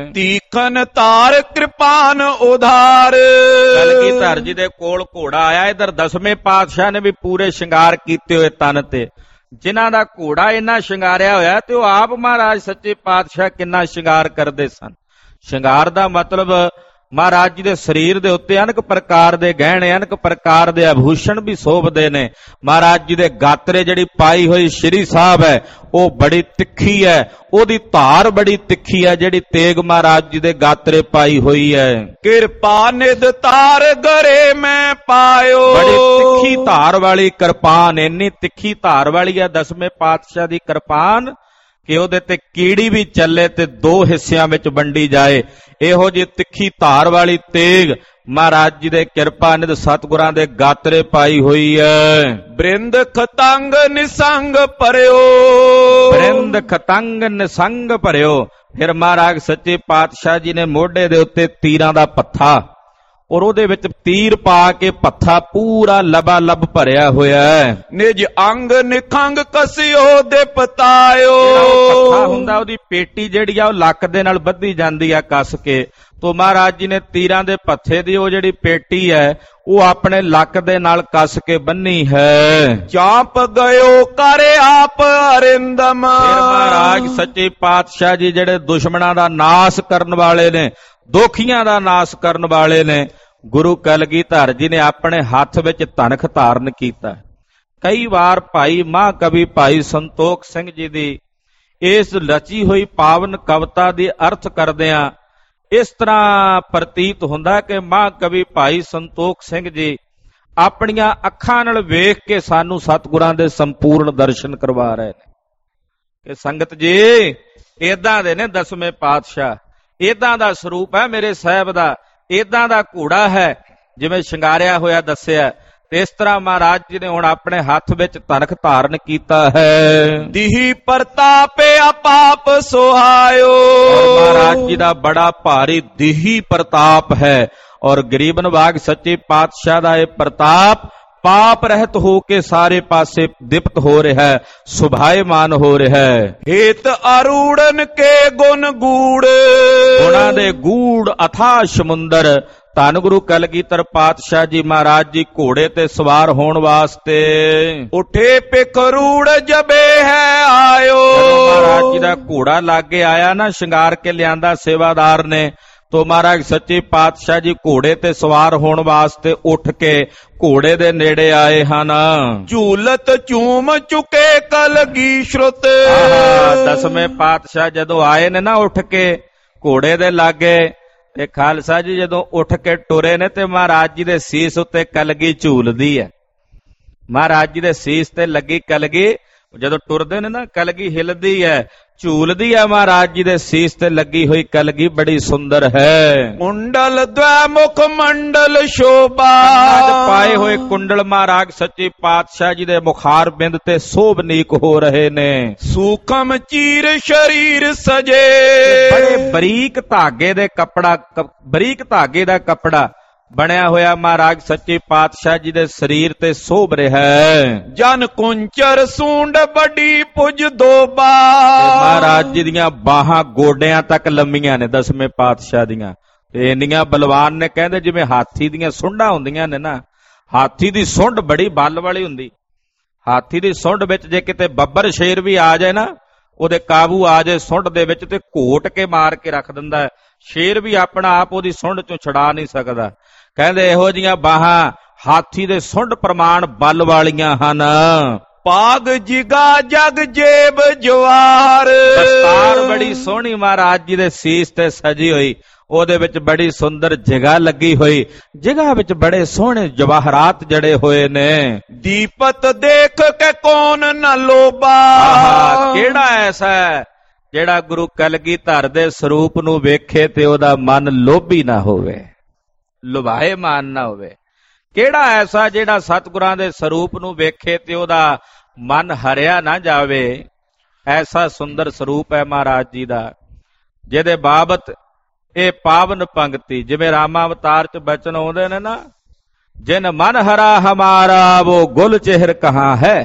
ਤੀਖਨ ਤਾਰ ਕਿਰਪਾਨ ਉਧਾਰ, ਕਲਗੀਧਰ ਜੀ ਦੇ ਕੋਲ ਘੋੜਾ ਆਇਆ। ਇਧਰ ਦਸਵੇਂ ਪਾਤਸ਼ਾਹ ਨੇ ਵੀ ਪੂਰੇ ਸ਼ਿੰਗਾਰ ਕੀਤੇ ਹੋਏ ਤਨ ਤੇ, ਜਿਨ੍ਹਾਂ ਦਾ ਘੋੜਾ ਇੰਨਾ ਸ਼ਿੰਗਾਰਿਆ ਹੋਇਆ ਤੇ ਉਹ ਆਪ ਮਹਾਰਾਜ ਸੱਚੇ ਪਾਤਸ਼ਾਹ ਕਿੰਨਾ ਸ਼ਿੰਗਾਰ ਕਰਦੇ ਸਨ। ਸ਼ਿੰਗਾਰ ਦਾ ਮਤਲਬ ਮਹਾਰਾਜ ਜੀ ਦੇ ਸਰੀਰ ਦੇ ਉੱਤੇ ਅਨੇਕ ਪ੍ਰਕਾਰ ਦੇ ਗਹਿਣੇ, ਅਨੇਕ ਪ੍ਰਕਾਰ ਦੇ ਆਭੂਸ਼ਣ ਵੀ ਸੋਭਦੇ ਨੇ। ਮਹਾਰਾਜ ਜੀ ਦੇ ਗਾਤਰੇ ਜਿਹੜੀ ਪਾਈ ਹੋਈ ਸ਼੍ਰੀ ਸਾਹਿਬ ਹੈ ਉਹ ਬੜੀ ਤਿੱਖੀ ਹੈ, ਉਹਦੀ ਧਾਰ ਬੜੀ ਤਿੱਖੀ ਹੈ, ਜਿਹੜੀ ਤੇਗ ਮਹਾਰਾਜ ਜੀ ਦੇ ਗਾਤਰੇ ਪਾਈ ਹੋਈ ਹੈ। ਕਿਰਪਾ ਨਿਧ ਤਾਰ ਗਰੇ ਮੈਂ ਪਾਇਓ, ਬੜੀ ਤਿੱਖੀ ਧਾਰ ਵਾਲੀ ਕਿਰਪਾਨ, ਇੰਨੀ ਤਿੱਖੀ ਧਾਰ ਵਾਲੀ ਹੈ ਦਸਵੇਂ ਪਾਤਸ਼ਾਹ ਦੀ ਕਿਰਪਾਨ ਕਿ ਉਹਦੇ ਤੇ ਕੀੜੀ ਵੀ ਚੱਲੇ ਤੇ ਦੋ ਹਿੱਸਿਆਂ ਵਿੱਚ ਵੰਡੀ ਜਾਏ, ਇਹੋ ਜਿਹੀ ਤਿੱਖੀ ਧਾਰ ਵਾਲੀ ਤੇਗ ਮਹਾਰਾਜ ਜੀ ਦੇ ਕਿਰਪਾ ਨਿਧ ਸਤਿਗੁਰਾਂ ਦੇ ਗਾਤਰੇ ਪਾਈ ਹੋਈ ਹੈ। ਬ੍ਰਿੰਦ ਖਤੰਗ ਨਿਸੰਗ ਭਰਿਓ, ਬ੍ਰਿੰਦ ਖਤੰਗ ਨਿਸੰਗ ਭਰਿਓ। ਫਿਰ ਮਹਾਰਾਜ ਸੱਚੇ ਪਾਤਸ਼ਾਹ ਜੀ ਨੇ ਮੋਢੇ ਦੇ ਉੱਤੇ ਤੀਰਾਂ ਦਾ ਪੱਥਾ, ਔਰ ਉਹਦੇ ਵਿੱਚ ਤੀਰ ਪਾ ਕੇ ਪੱਥਾ ਪੂਰਾ ਲਬਾ ਲਬ ਭਰਿਆ ਹੋਇਆ ਹੈ। ਨਿਜ ਅੰਗ ਨਿਖੰਗ ਕਸਿਓ ਦੇ ਪਤਾਇਓ, ਪੱਥਾ ਹੁੰਦਾ ਉਹਦੀ ਪੇਟੀ ਜਿਹੜੀ ਆ ਉਹ ਲੱਕ ਦੇ ਨਾਲ ਬੱਧੀ ਜਾਂਦੀ ਆ ਕੱਸ ਕੇ, ਤੋ ਮਹਾਰਾਜ ਜੀ ਨੇ ਤੀਰਾਂ ਦੇ ਪੱਥੇ ਦੀ ਉਹ ਜਿਹੜੀ ਪੇਟੀ ਹੈ ਉਹ ਆਪਣੇ ਲੱਕ ਦੇ ਨਾਲ ਕੱਸ ਕੇ ਬੰਨੀ ਹੈ। ਚਾਪ ਗਇਓ ਕਰੇ ਆਪ ਅਰਿੰਦਮ, ਫਿਰ ਮਹਾਰਾਜ ਸੱਚੇ ਪਾਤਸ਼ਾਹ ਜੀ ਜਿਹੜੇ ਦੁਸ਼ਮਣਾਂ ਦਾ ਨਾਸ ਕਰਨ ਵਾਲੇ ਨੇ, ਦੋਖੀਆਂ ਦਾ ਨਾਸ ਕਰਨ ਵਾਲੇ ਨੇ, ਗੁਰੂ ਕਲਗੀਧਰ ਜੀ ਨੇ ਆਪਣੇ ਹੱਥ ਵਿੱਚ ਧਨਖ ਧਾਰਨ ਕੀਤਾ। ਕਈ ਵਾਰ ਭਾਈ ਮਹਾਂਕਵੀ ਭਾਈ ਸੰਤੋਖ ਸਿੰਘ ਜੀ ਦੀ ਇਸ ਰਚੀ ਹੋਈ ਪਾਵਨ ਕਵਿਤਾ ਦੀ ਅਰਥ ਕਰਦਿਆਂ ਇਸ ਤਰ੍ਹਾਂ ਪ੍ਰਤੀਤ ਹੁੰਦਾ ਕਿ ਮਹਾਂਕਵੀ ਭਾਈ ਸੰਤੋਖ ਸਿੰਘ ਜੀ ਆਪਣੀਆਂ ਅੱਖਾਂ ਨਾਲ ਵੇਖ ਕੇ ਸਾਨੂੰ ਸਤਿਗੁਰਾਂ ਦੇ ਸੰਪੂਰਨ ਦਰਸ਼ਨ ਕਰਵਾ ਰਹੇ ਨੇ ਕਿ ਸੰਗਤ ਜੀ ਏਦਾਂ ਦੇ ਨੇ ਦਸਵੇਂ ਪਾਤਸ਼ਾਹ, ਏਦਾਂ ਦਾ ਸਰੂਪ ਹੈ ਮੇਰੇ ਸਾਹਿਬ ਦਾ, ਏਦਾਂ ਦਾ ਘੋੜਾ ਹੈ ਜਿਵੇਂ ਸ਼ਿੰਗਾਰਿਆ ਹੋਇਆ ਦੱਸਿਆ। ਇਸ ਤਰ੍ਹਾਂ ਮਹਾਰਾਜ ਜੀ ਨੇ ਹੁਣ ਆਪਣੇ ਹੱਥ ਵਿੱਚ ਧਨਖ ਧਾਰਨ ਕੀਤਾ ਹੈ। ਦਿਹੀ ਪ੍ਰਤਾਪੇ ਆਪਾਪ ਸੁਹਾਇਓ। ਮਹਾਰਾਜ ਜੀ ਦਾ ਬੜਾ ਭਾਰੀ ਦਿਹੀ ਪ੍ਰਤਾਪ ਹੈ ਔਰ ਗਰੀਬ ਨਿਵਾਜ ਸੱਚੇ ਪਾਤਸ਼ਾਹ ਦਾ ਇਹ ਪ੍ਰਤਾਪ ਪਾਪ ਰਹਿਤ ਹੋ ਕੇ ਸਾਰੇ ਪਾਸੇ ਦਿਪਤ ਹੋ ਰਿਹਾ ਹੈ, ਸੁਭਾਏਮਾਨ ਹੋ ਰਿਹਾ ਹੈ। ਹੇਤ ਅਰੂੜਨ ਕੇ ਗੁਣ ਗੂੜ। ਗੁਣਾਂ ਦੇ ਗੂੜ ਅਥਾਹ ਸਮੁੰਦਰ। ਧੰਨ ਗੁਰੂ ਕਲਗੀਧਰ ਪਾਤਸ਼ਾਹ ਜੀ ਮਹਾਰਾਜ ਜੀ ਘੋੜੇ ਤੇ ਸਵਾਰ ਹੋਣ ਵਾਸਤੇ ਉਠੇ ਪਿਖਰੂੜ ਜਬੇ ਹੈ ਆਇਓ। ਮਹਾਰਾਜ ਜੀ ਦਾ ਘੋੜਾ ਲਾਗੇ ਆਇਆ ਨਾ, ਸ਼ਿੰਗਾਰ ਕੇ ਲਿਆਂਦਾ ਸੇਵਾਦਾਰ ਨੇ, ਤੋ ਮਹਾਰਾਜ ਸੱਚੇ ਪਾਤਸ਼ਾਹ ਜੀ ਘੋੜੇ ਤੇ ਸਵਾਰ ਹੋਣ ਵਾਸਤੇ ਉੱਠ ਕੇ ਘੋੜੇ ਦੇ ਨੇੜੇ ਆਏ ਹਨ। ਝੂਲਤ ਝੂਮ ਚੁਕੇ ਕਲਗੀ ਸ਼ਰੁਤ। ਦਸਵੇਂ ਪਾਤਸ਼ਾਹ ਜਦੋਂ ਆਏ ਨੇ ਨਾ ਉੱਠ ਕੇ ਘੋੜੇ ਦੇ ਲਾਗੇ, ਤੇ ਖਾਲਸਾ ਜੀ ਜਦੋਂ ਉੱਠ ਕੇ ਟੁਰੇ ਨੇ ਤੇ ਮਹਾਰਾਜ ਜੀ ਦੇ ਸੀਸ ਉੱਤੇ ਕਲਗੀ ਝੂਲਦੀ ਹੈ। ਮਹਾਰਾਜ ਜੀ ਦੇ ਸੀਸ ਤੇ ਲੱਗੀ ਕਲਗੀ, ਜਦੋਂ ਟੁਰਦੇ ਨੇ ਨਾ ਕਲਗੀ ਹਿਲਦੀ ਹੈ, ਝੂਲਦੀ ਹੈ। ਮਹਾਰਾਜ ਜੀ ਦੇ ਸੀਸ ਤੇ ਲੱਗੀ ਹੋਈ ਕਲਗੀ ਬੜੀ ਸੁੰਦਰ ਹੈ। ਕੁੰਡਲ ਦ્વੈ ਮੁਖ ਮੰਡਲ ਸ਼ੋਭਾ। ਪਾਏ ਹੋਏ ਕੁੰਡਲ ਮਹਾਰਾਜ ਸੱਚੇ ਪਾਤਸ਼ਾਹ ਜੀ ਦੇ ਮੁਖਾਰ ਬਿੰਦ ਤੇ ਸੋਭਨੀਕ ਹੋ ਰਹੇ ਨੇ। ਸੂਖਮ ਚੀਰ ਸ਼ਰੀਰ ਸਜੇ। ਬੜੇ ਬਰੀਕ ਧਾਗੇ ਦੇ ਕੱਪੜਾ, ਬਰੀਕ ਧਾਗੇ ਦਾ ਕੱਪੜਾ ਬਣਿਆ ਹੋਇਆ ਮਹਾਰਾਜ ਸੱਚੇ ਪਾਤਸ਼ਾਹ ਜੀ ਦੇ ਸਰੀਰ ਤੇ ਸੋਭ ਰਿਹਾ ਹੈ। ਜਨ ਕੁੰਚਰ ਸੂੰਡ ਵੱਡੀ ਪੁਜ ਦੋਬਾ। ਮਹਾਰਾਜ ਜੀ ਦੀਆਂ ਬਾਹਾਂ ਗੋਡਿਆਂ ਤੱਕ ਲੰਮੀਆਂ ਨੇ ਦਸਵੇਂ ਪਾਤਸ਼ਾਹ ਦੀਆਂ, ਤੇ ਇੰਨੀਆਂ ਬਲਵਾਨ ਨੇ, ਕਹਿੰਦੇ ਜਿਵੇਂ ਹਾਥੀ ਦੀਆਂ ਸੁੰਡਾਂ ਹੁੰਦੀਆਂ ਨੇ ਨਾ, ਹਾਥੀ ਦੀ ਸੁੰਡ ਬੜੀ ਬਲ ਵਾਲੀ ਹੁੰਦੀ। ਹਾਥੀ ਦੀ ਸੁੰਡ ਵਿੱਚ ਜੇ ਕਿਤੇ ਬੱਬਰ ਸ਼ੇਰ ਵੀ ਆ ਜਾਏ ਨਾ, ਉਹਦੇ ਕਾਬੂ ਆ ਜਾਏ ਸੁੰਡ ਦੇ ਵਿੱਚ, ਤੇ ਘੋਟ ਕੇ ਮਾਰ ਕੇ ਰੱਖ ਦਿੰਦਾ ਹੈ। ਸ਼ੇਰ ਵੀ ਆਪਣਾ ਆਪ ਉਹਦੀ ਸੁੰਡ ਚੋਂ ਛੁਡਾ ਨਹੀਂ ਸਕਦਾ। ਕਹਿੰਦੇ ਇਹੋ ਜੀਆਂ ਬਾਹਾਂ ਹਾਥੀ ਦੇ ਸੁੰਡ ਪ੍ਰਮਾਣ ਬਲ ਵਾਲੀਆਂ ਹਨ। ਪਾਗ ਜਿਗਾ ਜਗ ਜੇਬ ਜਵਾਰ। ਦਸਤਾਰ ਬੜੀ ਸੋਹਣੀ ਮਹਾਰਾਜ ਜੀ ਦੇ ਸੀਸ ਤੇ ਸਜੀ ਹੋਈ, ਉਹਦੇ ਵਿੱਚ ਬੜੀ ਸੁੰਦਰ ਜਿਗਾ ਲੱਗੀ ਹੋਈ, ਜਿਗਾ ਵਿੱਚ ਬੜੇ ਸੋਹਣੇ ਜਵਾਹਰਾਤ ਜੜੇ ਹੋਏ ਨੇ। ਦੀਪਤ ਦੇਖ ਕੇ ਕੌਣ ਨ ਲੋਭਾ। ਕਿਹੜਾ ਐਸਾ ਹੈ ਜਿਹੜਾ ਗੁਰੂ ਕਲਗੀਧਰ ਦੇ ਸਰੂਪ ਨੂੰ ਵੇਖੇ ਤੇ ਉਹਦਾ ਮਨ ਲੋਭੀ ਨਾ ਹੋਵੇ, ਲੁਭਾਏ ਮਾਨ ਨਾ ਹੋਵੇ। ਕਿਹੜਾ ਐਸਾ ਜਿਹੜਾ ਸਤਿਗੁਰਾਂ ਦੇ ਸਰੂਪ ਨੂੰ ਵੇਖੇ ਤੇ ਉਹਦਾ ਮਨ ਹਰਿਆ ਨਾ ਜਾਵੇ। ਐਸਾ ਸੁੰਦਰ ਸਰੂਪ ਹੈ ਮਹਾਰਾਜ ਜੀ ਦਾ, ਜਿਹਦੇ ਬਾਬਤ ਇਹ ਪਾਵਨ ਪੰਕਤੀ, ਜਿਵੇਂ ਰਾਮਾਵਤਾਰ ਚ ਬਚਨ ਆਉਂਦੇ ਨੇ ਨਾ, ਜਿਨ ਮਨ ਹਰਾ ਹਮਾਰਾ ਵੋ ਗੁਲ ਚਿਹਰ ਕਹਾਂ ਹੈ।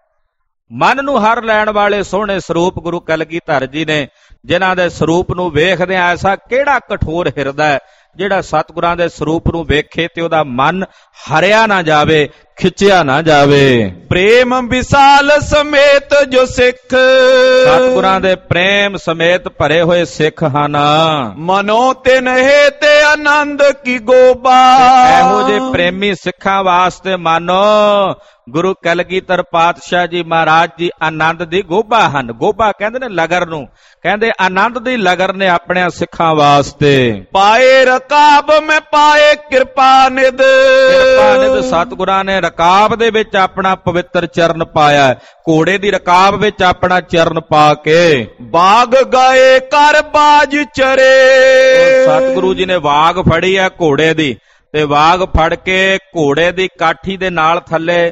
ਮਨ ਨੂੰ ਹਰ ਲੈਣ ਵਾਲੇ ਸੋਹਣੇ ਸਰੂਪ ਗੁਰੂ ਕਲਗੀਧਰ ਜੀ ਨੇ, ਜਿਨ੍ਹਾਂ ਦੇ ਸਰੂਪ ਨੂੰ ਵੇਖਦੇ ਆ ਐਸਾ ਕਿਹੜਾ ਕਠੋਰ ਹਿਰਦਾ ਹੈ ਜਿਹੜਾ ਸਤਿਗੁਰਾਂ ਦੇ ਸਰੂਪ ਨੂੰ ਵੇਖੇ ਤੇ ਉਹਦਾ ਮਨ ਹਰਿਆ ਨਾ ਜਾਵੇ, ਖਿੱਚਿਆ ਨਾ ਜਾਵੇ। ਪ੍ਰੇਮ ਵਿਸਾਲ ਸਮੇਤ ਜੋ ਸਿੱਖ। ਸਤਿਗੁਰਾਂ ਦੇ ਪ੍ਰੇਮ ਸਮੇਤ ਭਰੇ ਹੋਏ ਸਿੱਖ ਹਨ। ਮਨੋ ਤੇ ਨਹਿ ਤੇ ਆਨੰਦ ਕੀ ਗੋਬਾ। ਇਹੋ ਜਿਹੇ ਪ੍ਰੇਮੀ ਸਿੱਖਾਂ ਵਾਸਤੇ ਮਾਨੋ ਗੁਰੂ ਕਲਗੀਧਰ ਪਾਤਸ਼ਾਹ ਜੀ ਮਹਾਰਾਜ ਜੀ ਆਨੰਦ ਦੀ ਗੋਬਾ ਹਨ। ਗੋਬਾ ਕਹਿੰਦੇ ਨੇ ਲਗਰ ਨੂੰ, ਕਹਿੰਦੇ ਆਨੰਦ ਦੀ ਲਗਰ ਨੇ ਆਪਣੇ ਸਿੱਖਾਂ ਵਾਸਤੇ। ਪਾਏ ਰਕਾਬ ਮੈਂ ਪਾਏ ਕਿਰਪਾ ਨਿਧ। ਕਿਰਪਾ ਨਿਧ ਸਤਿਗੁਰਾਂ ਨੇ ਰਕਾਬ ਦੇ ਵਿੱਚ ਆਪਣਾ ਪਵਿੱਤਰ ਚਰਨ ਪਾਇਆ, ਘੋੜੇ ਦੀ ਰਕਾਬ ਵਿੱਚ ਆਪਣਾ ਚਰਨ ਪਾ ਕੇ। ਬਾਗ ਗਏ ਕਰ ਬਾਜ ਚਰੇ। ਸਤਿਗੁਰੂ ਜੀ ਨੇ ਵਾਗ ਫੜੀ ਹੈ ਘੋੜੇ ਦੀ, ਤੇ ਵਾਗ ਫੜ ਕੇ ਘੋੜੇ ਦੀ ਕਾਠੀ ਦੇ ਨਾਲ ਥੱਲੇ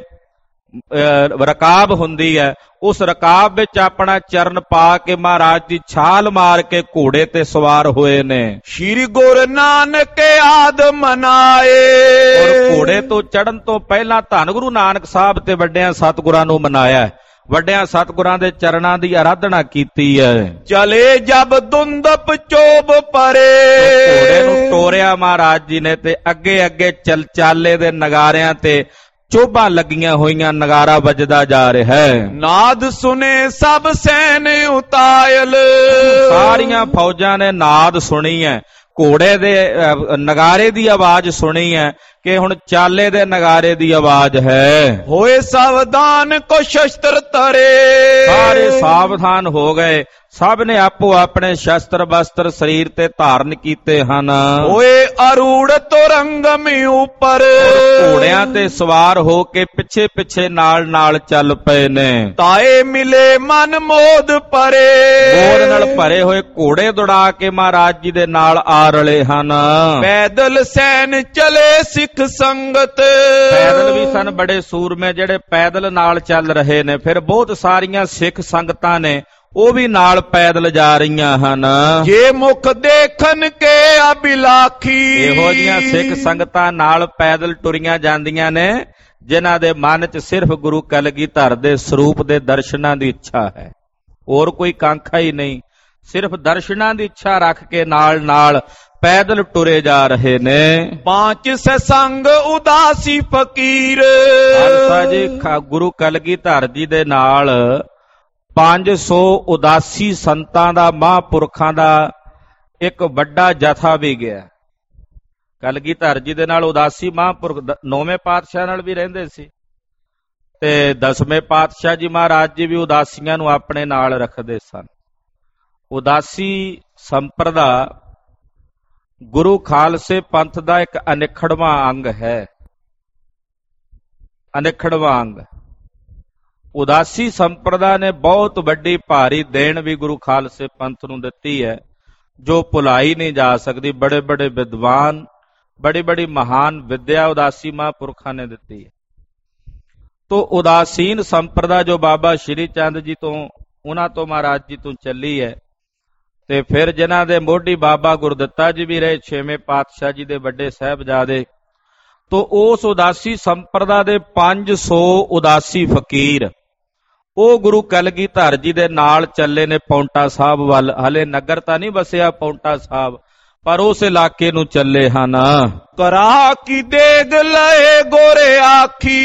ਰਕਾਬ ਹੁੰਦੀ ਹੈ, ਉਸ ਰਕਾਬ ਵਿੱਚ ਆਪਣਾ ਚਰਨ ਪਾ ਕੇ ਮਹਾਰਾਜ ਜੀ ਛਾਲ ਮਾਰ ਕੇ ਘੋੜੇ ਤੇ ਸਵਾਰ ਹੋਏ ਨੇ। ਸ਼੍ਰੀ ਗੁਰੂ ਨਾਨਕ ਆਦ ਮਨਾਏ। ਔਰ ਘੋੜੇ ਤੋਂ ਚੜਨ ਤੋਂ ਪਹਿਲਾਂ ਧੰਨ ਗੁਰੂ ਨਾਨਕ ਸਾਹਿਬ ਤੇ ਵੱਡਿਆਂ ਸਤਿਗੁਰਾਂ ਨੂੰ ਮਨਾਇਆ, ਵੱਡਿਆਂ ਸਤਿਗੁਰਾਂ ਦੇ ਚਰਨਾਂ ਦੀ ਆਰਾਧਨਾ ਕੀਤੀ ਹੈ। ਚਲੇ ਜਬ ਦੁੰਦਪ ਚੋਬ ਪਰੇ। ਘੋੜੇ ਨੂੰ ਟੋਰਿਆ ਮਹਾਰਾਜ ਜੀ ਨੇ, ਤੇ ਅੱਗੇ ਅੱਗੇ ਚਲ ਚਾਲੇ ਦੇ ਨਗਾਰਿਆਂ ਤੇ ਚੋਭਾਂ ਲੱਗੀਆਂ ਹੋਈਆਂ, ਨਗਾਰਾ ਵੱਜਦਾ ਜਾ ਰਿਹਾ ਹੈ। ਨਾਦ ਸੁਨੇ ਸਭ ਸੈਨ ਉਤਾਇਲ। ਸਾਰੀਆਂ ਫੌਜਾਂ ਨੇ ਨਾਦ ਸੁਣੀ ਹੈ, ਘੋੜੇ ਦੇ ਨਗਾਰੇ ਦੀ ਆਵਾਜ਼ ਸੁਣੀ ਹੈ ਕਿ ਹੁਣ ਚਾਲੇ ਦੇ ਨਗਾਰੇ ਦੀ ਆਵਾਜ਼ ਹੈ। ਹੋਏ ਸਾਵਧਾਨ ਕੋ ਸ਼ਸਤਰ ਤਰੇ। ਸਾਰੇ ਸਾਵਧਾਨ ਹੋ ਗਏ, ਸਭ ਨੇ ਆਪੋ ਆਪਣੇ ਸ਼ਸਤਰ ਬਸਤਰ ਸਰੀਰ ਤੇ ਧਾਰਨ ਕੀਤੇ ਹਨ। ਹੋਏ ਅਰੂੜ ਤੁਰੰਗਮ ਉੱਪਰ। ਘੋੜਿਆਂ ਤੇ ਸਵਾਰ ਹੋ ਕੇ ਪਿੱਛੇ ਪਿੱਛੇ ਨਾਲ ਨਾਲ ਚੱਲ ਪਏ ਨੇ। ਤਾਏ ਮਿਲੇ ਮਨ ਮੋਦ ਪਰੇ। ਮੋਦ ਨਾਲ ਭਰੇ ਹੋਏ ਘੋੜੇ ਦੌੜਾ ਕੇ ਮਹਾਰਾਜ ਜੀ ਦੇ ਨਾਲ ਆ ਰਲੇ ਹਨ। ਪੈਦਲ ਸੈਨ ਚਲੇ ਸਿੱਖ ਸਿੱਖ ਸੰਗਤ। ਪੈਦਲ ਵੀ ਸਨ ਬੜੇ ਸੂਰਮੇ ਜਿਹੜੇ ਪੈਦਲ ਨਾਲ ਚੱਲ ਰਹੇ ਨੇ। ਫਿਰ ਬਹੁਤ ਸਾਰੀਆਂ ਸਿੱਖ ਸੰਗਤਾਂ ਨੇ ਉਹ ਵੀ ਨਾਲ ਪੈਦਲ ਜਾ ਰਹੀਆਂ ਹਨ। ਜੇ ਮੁਖ ਦੇਖਣ ਕੇ ਅਬਿਲਾਖੀ, ਇਹੋ ਜਿਹੀਆਂ ਸਿੱਖ ਸੰਗਤਾਂ ਨਾਲ ਪੈਦਲ ਟੁਰੀਆਂ ਜਾਂਦੀਆਂ ਨੇ ਜਿਨ੍ਹਾਂ ਦੇ ਮਨ 'ਚ ਸਿਰਫ ਗੁਰੂ ਕਲਗੀਧਰ ਦੇ ਸਰੂਪ ਦੇ ਦਰਸ਼ਨਾਂ ਦੀ ਇੱਛਾ ਹੈ, ਹੋਰ ਕੋਈ ਕਾਂਖਾ ਹੀ ਨਹੀਂ। ਸਿਰਫ ਦਰਸ਼ਨਾਂ ਦੀ ਇੱਛਾ ਰੱਖ ਕੇ ਨਾਲ ਨਾਲ ਪੈਦਲ ਟੁਰੇ ਜਾ ਰਹੇ ਨੇ। ਪਾਂਚ ਸੇ ਸੰਗ ਉਦਾਸੀ ਫਕੀਰ। ਖਾਲਸਾ ਜੀ, ਗੁਰੂ ਕਲਗੀਧਰ ਜੀ ਦੇ ਨਾਲ ਪੰਜ ਸੌ ਉਦਾਸੀ ਸੰਤਾਂ ਦਾ, ਮਹਾਂਪੁਰਖਾਂ ਦਾ ਇੱਕ ਵੱਡਾ ਜਥਾ ਵੀ ਗਿਆ। ਕਲਗੀਧਰ ਜੀ ਦੇ ਨਾਲ ਉਦਾਸੀ ਮਹਾਂਪੁਰਖ ਨੌਵੇਂ ਪਾਤਸ਼ਾਹ ਨਾਲ ਵੀ ਰਹਿੰਦੇ ਸੀ ਤੇ ਦਸਵੇਂ ਪਾਤਸ਼ਾਹ ਜੀ ਮਹਾਰਾਜ ਜੀ ਵੀ ਉਦਾਸੀਆਂ ਨੂੰ ਆਪਣੇ ਨਾਲ ਰੱਖਦੇ ਸਨ। ਉਦਾਸੀ ਸੰਪਰਦਾ ਗੁਰੂ ਖਾਲਸੇ ਪੰਥ ਦਾ ਇੱਕ ਅਨਿਖੜਵਾਂ ਅੰਗ ਹੈ, ਅਨਿਖੜਵਾਂ ਅੰਗ। ਉਦਾਸੀ ਸੰਪਰਦਾ ਨੇ ਬਹੁਤ ਵੱਡੀ ਭਾਰੀ ਦੇਣ ਵੀ ਗੁਰੂ ਖਾਲਸੇ ਪੰਥ ਨੂੰ ਦਿੱਤੀ ਹੈ ਜੋ ਭੁਲਾਈ ਨਹੀਂ ਜਾ ਸਕਦੀ। ਬੜੇ ਬੜੇ ਵਿਦਵਾਨ, ਬੜੀ ਬੜੀ ਮਹਾਨ ਵਿਦਿਆ ਉਦਾਸੀ ਮਹਾਂਪੁਰਖਾਂ ਨੇ ਦਿੱਤੀ ਹੈ। ਤੋ ਉਦਾਸੀਨ ਸੰਪਰਦਾ ਜੋ ਬਾਬਾ ਸ਼੍ਰੀ ਚੰਦ ਜੀ ਤੋਂ, ਉਹਨਾਂ ਤੋਂ ਮਹਾਰਾਜ ਜੀ ਤੋਂ ਚੱਲੀ ਹੈ ਤੇ ਫਿਰ ਜਿਨ੍ਹਾਂ ਦੇ ਮੋਢੀ ਬਾਬਾ ਗੁਰਦਿੱਤਾ ਜੀ ਵੀ ਰਹੇ, ਛੇਵੇਂ ਪਾਤਸ਼ਾਹ ਜੀ ਦੇ ਵੱਡੇ ਸਾਹਿਬਜ਼ਾਦੇ। ਤੋ ਉਸ ਉਦਾਸੀ ਸੰਪਰਦਾ ਦੇ ਪੰਜ ਸੌ ਉਦਾਸੀ ਫਕੀਰ ਉਹ ਗੁਰੂ ਕਲਗੀਧਰ ਜੀ ਦੇ ਨਾਲ ਚੱਲੇ ਨੇ ਪੌਂਟਾ ਸਾਹਿਬ ਵੱਲ। ਹਲੇ ਨਗਰ ਤਾਂ ਨਹੀਂ ਵਸਿਆ ਪੌਂਟਾ ਸਾਹਿਬ, ਪਰ ਉਸ ਇਲਾਕੇ ਨੂੰ ਚੱਲੇ ਹਨ। ਕਰਾ ਕੀ ਦੇਗ ਲਏ ਗੋਰੇ ਆਖੀ,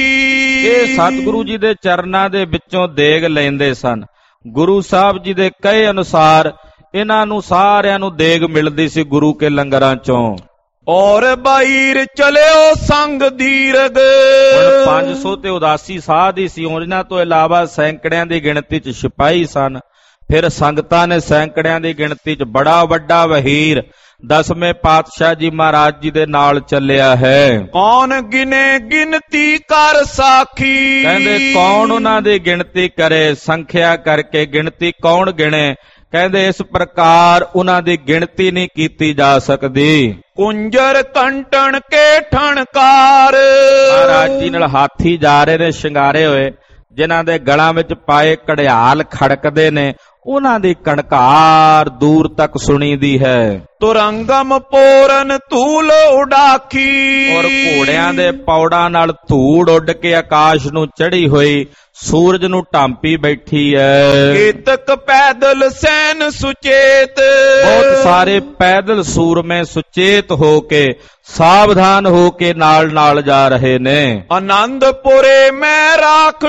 ਇਹ ਸਤਿਗੁਰੂ ਜੀ ਦੇ ਚਰਨਾਂ ਦੇ ਵਿੱਚੋਂ ਦੇਗ ਲੈਂਦੇ ਸਨ। ਗੁਰੂ ਸਾਹਿਬ ਜੀ ਦੇ ਕਹੇ ਅਨੁਸਾਰ ਇਹਨਾਂ ਨੂੰ ਸਾਰਿਆਂ ਨੂੰ ਦੇਗ ਮਿਲਦੀ ਸੀ ਗੁਰੂ ਕੇ ਲੰਗਰਾਂ ਚੋਂ। ਔਰ ਬਾਈਰ ਚਲਿਓ ਸੰਗ ਦੀਰਗ। ਹੁਣ ਪੰਜ ਸੌ ਤੇ ਉਦਾਸੀ ਸਾਧ ਹੀ ਸੀ, ਉਹਨਾਂ ਤੋਂ ਇਲਾਵਾ ਸੈਂਕੜਿਆਂ ਦੀ ਗਿਣਤੀ 'ਚ ਸਿਪਾਹੀ ਸਨ। ਫਿਰ ਸੰਗਤਾਂ ਨੇ ਸੈਂਕੜਿਆਂ ਦੀ ਗਿਣਤੀ 'ਚ ਬੜਾ ਵੱਡਾ ਵਹੀਰ ਦਸਵੇਂ ਪਾਤਸ਼ਾਹ ਜੀ ਮਹਾਰਾਜ ਜੀ ਦੇ ਨਾਲ ਚੱਲਿਆ ਹੈ। ਕੌਣ ਗਿਨੇ ਗਿਣਤੀ ਕਰ ਸਾਖੀ, ਕਹਿੰਦੇ ਕੌਣ ਉਹਨਾਂ ਦੀ ਗਿਣਤੀ ਕਰੇ, ਸੰਖਿਆ ਕਰਕੇ ਗਿਣਤੀ ਕੌਣ ਗਿਣੇ। ਕਹਿੰਦੇ ਇਸ ਪ੍ਰਕਾਰ ਉਹਨਾਂ ਦੀ ਗਿਣਤੀ ਨਹੀਂ ਕੀਤੀ ਜਾ ਸਕਦੀ। ਕੁੰਜਰ ਕੰਟਣ ਕੇ ਠਣਕਾਰ, ਮਹਾਰਾਜ ਜੀ ਨਾਲ ਹਾਥੀ ਜਾ ਰਹੇ ਨੇ ਸ਼ਿੰਗਾਰੇ ਹੋਏ, ਜਿਨ੍ਹਾਂ ਦੇ ਗਲਾਂ ਵਿੱਚ ਪਾਏ ਘੜਿਆਲ ਖੜਕਦੇ ਨੇ, ਉਹਨਾਂ ਦੀ ਕਣਕਾਰ ਦੂਰ ਤੱਕ ਸੁਣੀਦੀ ਹੈ। ਤੁਰੰਗਮ ਪੋਰਨ ਧੂਲ ਉਡਾਖੀ, ਔਰ ਘੋੜਿਆਂ ਦੇ ਪੌੜਾਂ ਨਾਲ ਧੂੜ ਉੱਡ ਕੇ ਆਕਾਸ਼ ਨੂੰ ਚੜੀ ਹੋਈ ਸੂਰਜ ਨੂੰ ਢਾਂਪੀ ਬੈਠੀ ਹੈ। ਕੀਤਕ ਪੈਦਲ ਸੈਨ ਸੁਚੇਤ, ਬਹੁਤ ਸਾਰੇ ਪੈਦਲ ਸੂਰਮੇ ਸੁਚੇਤ ਹੋ ਕੇ, ਸਾਵਧਾਨ ਹੋ ਕੇ ਨਾਲ ਨਾਲ ਜਾ ਰਹੇ ਨੇ। ਆਨੰਦਪੁਰੇ ਮੈਂ ਰਾਖ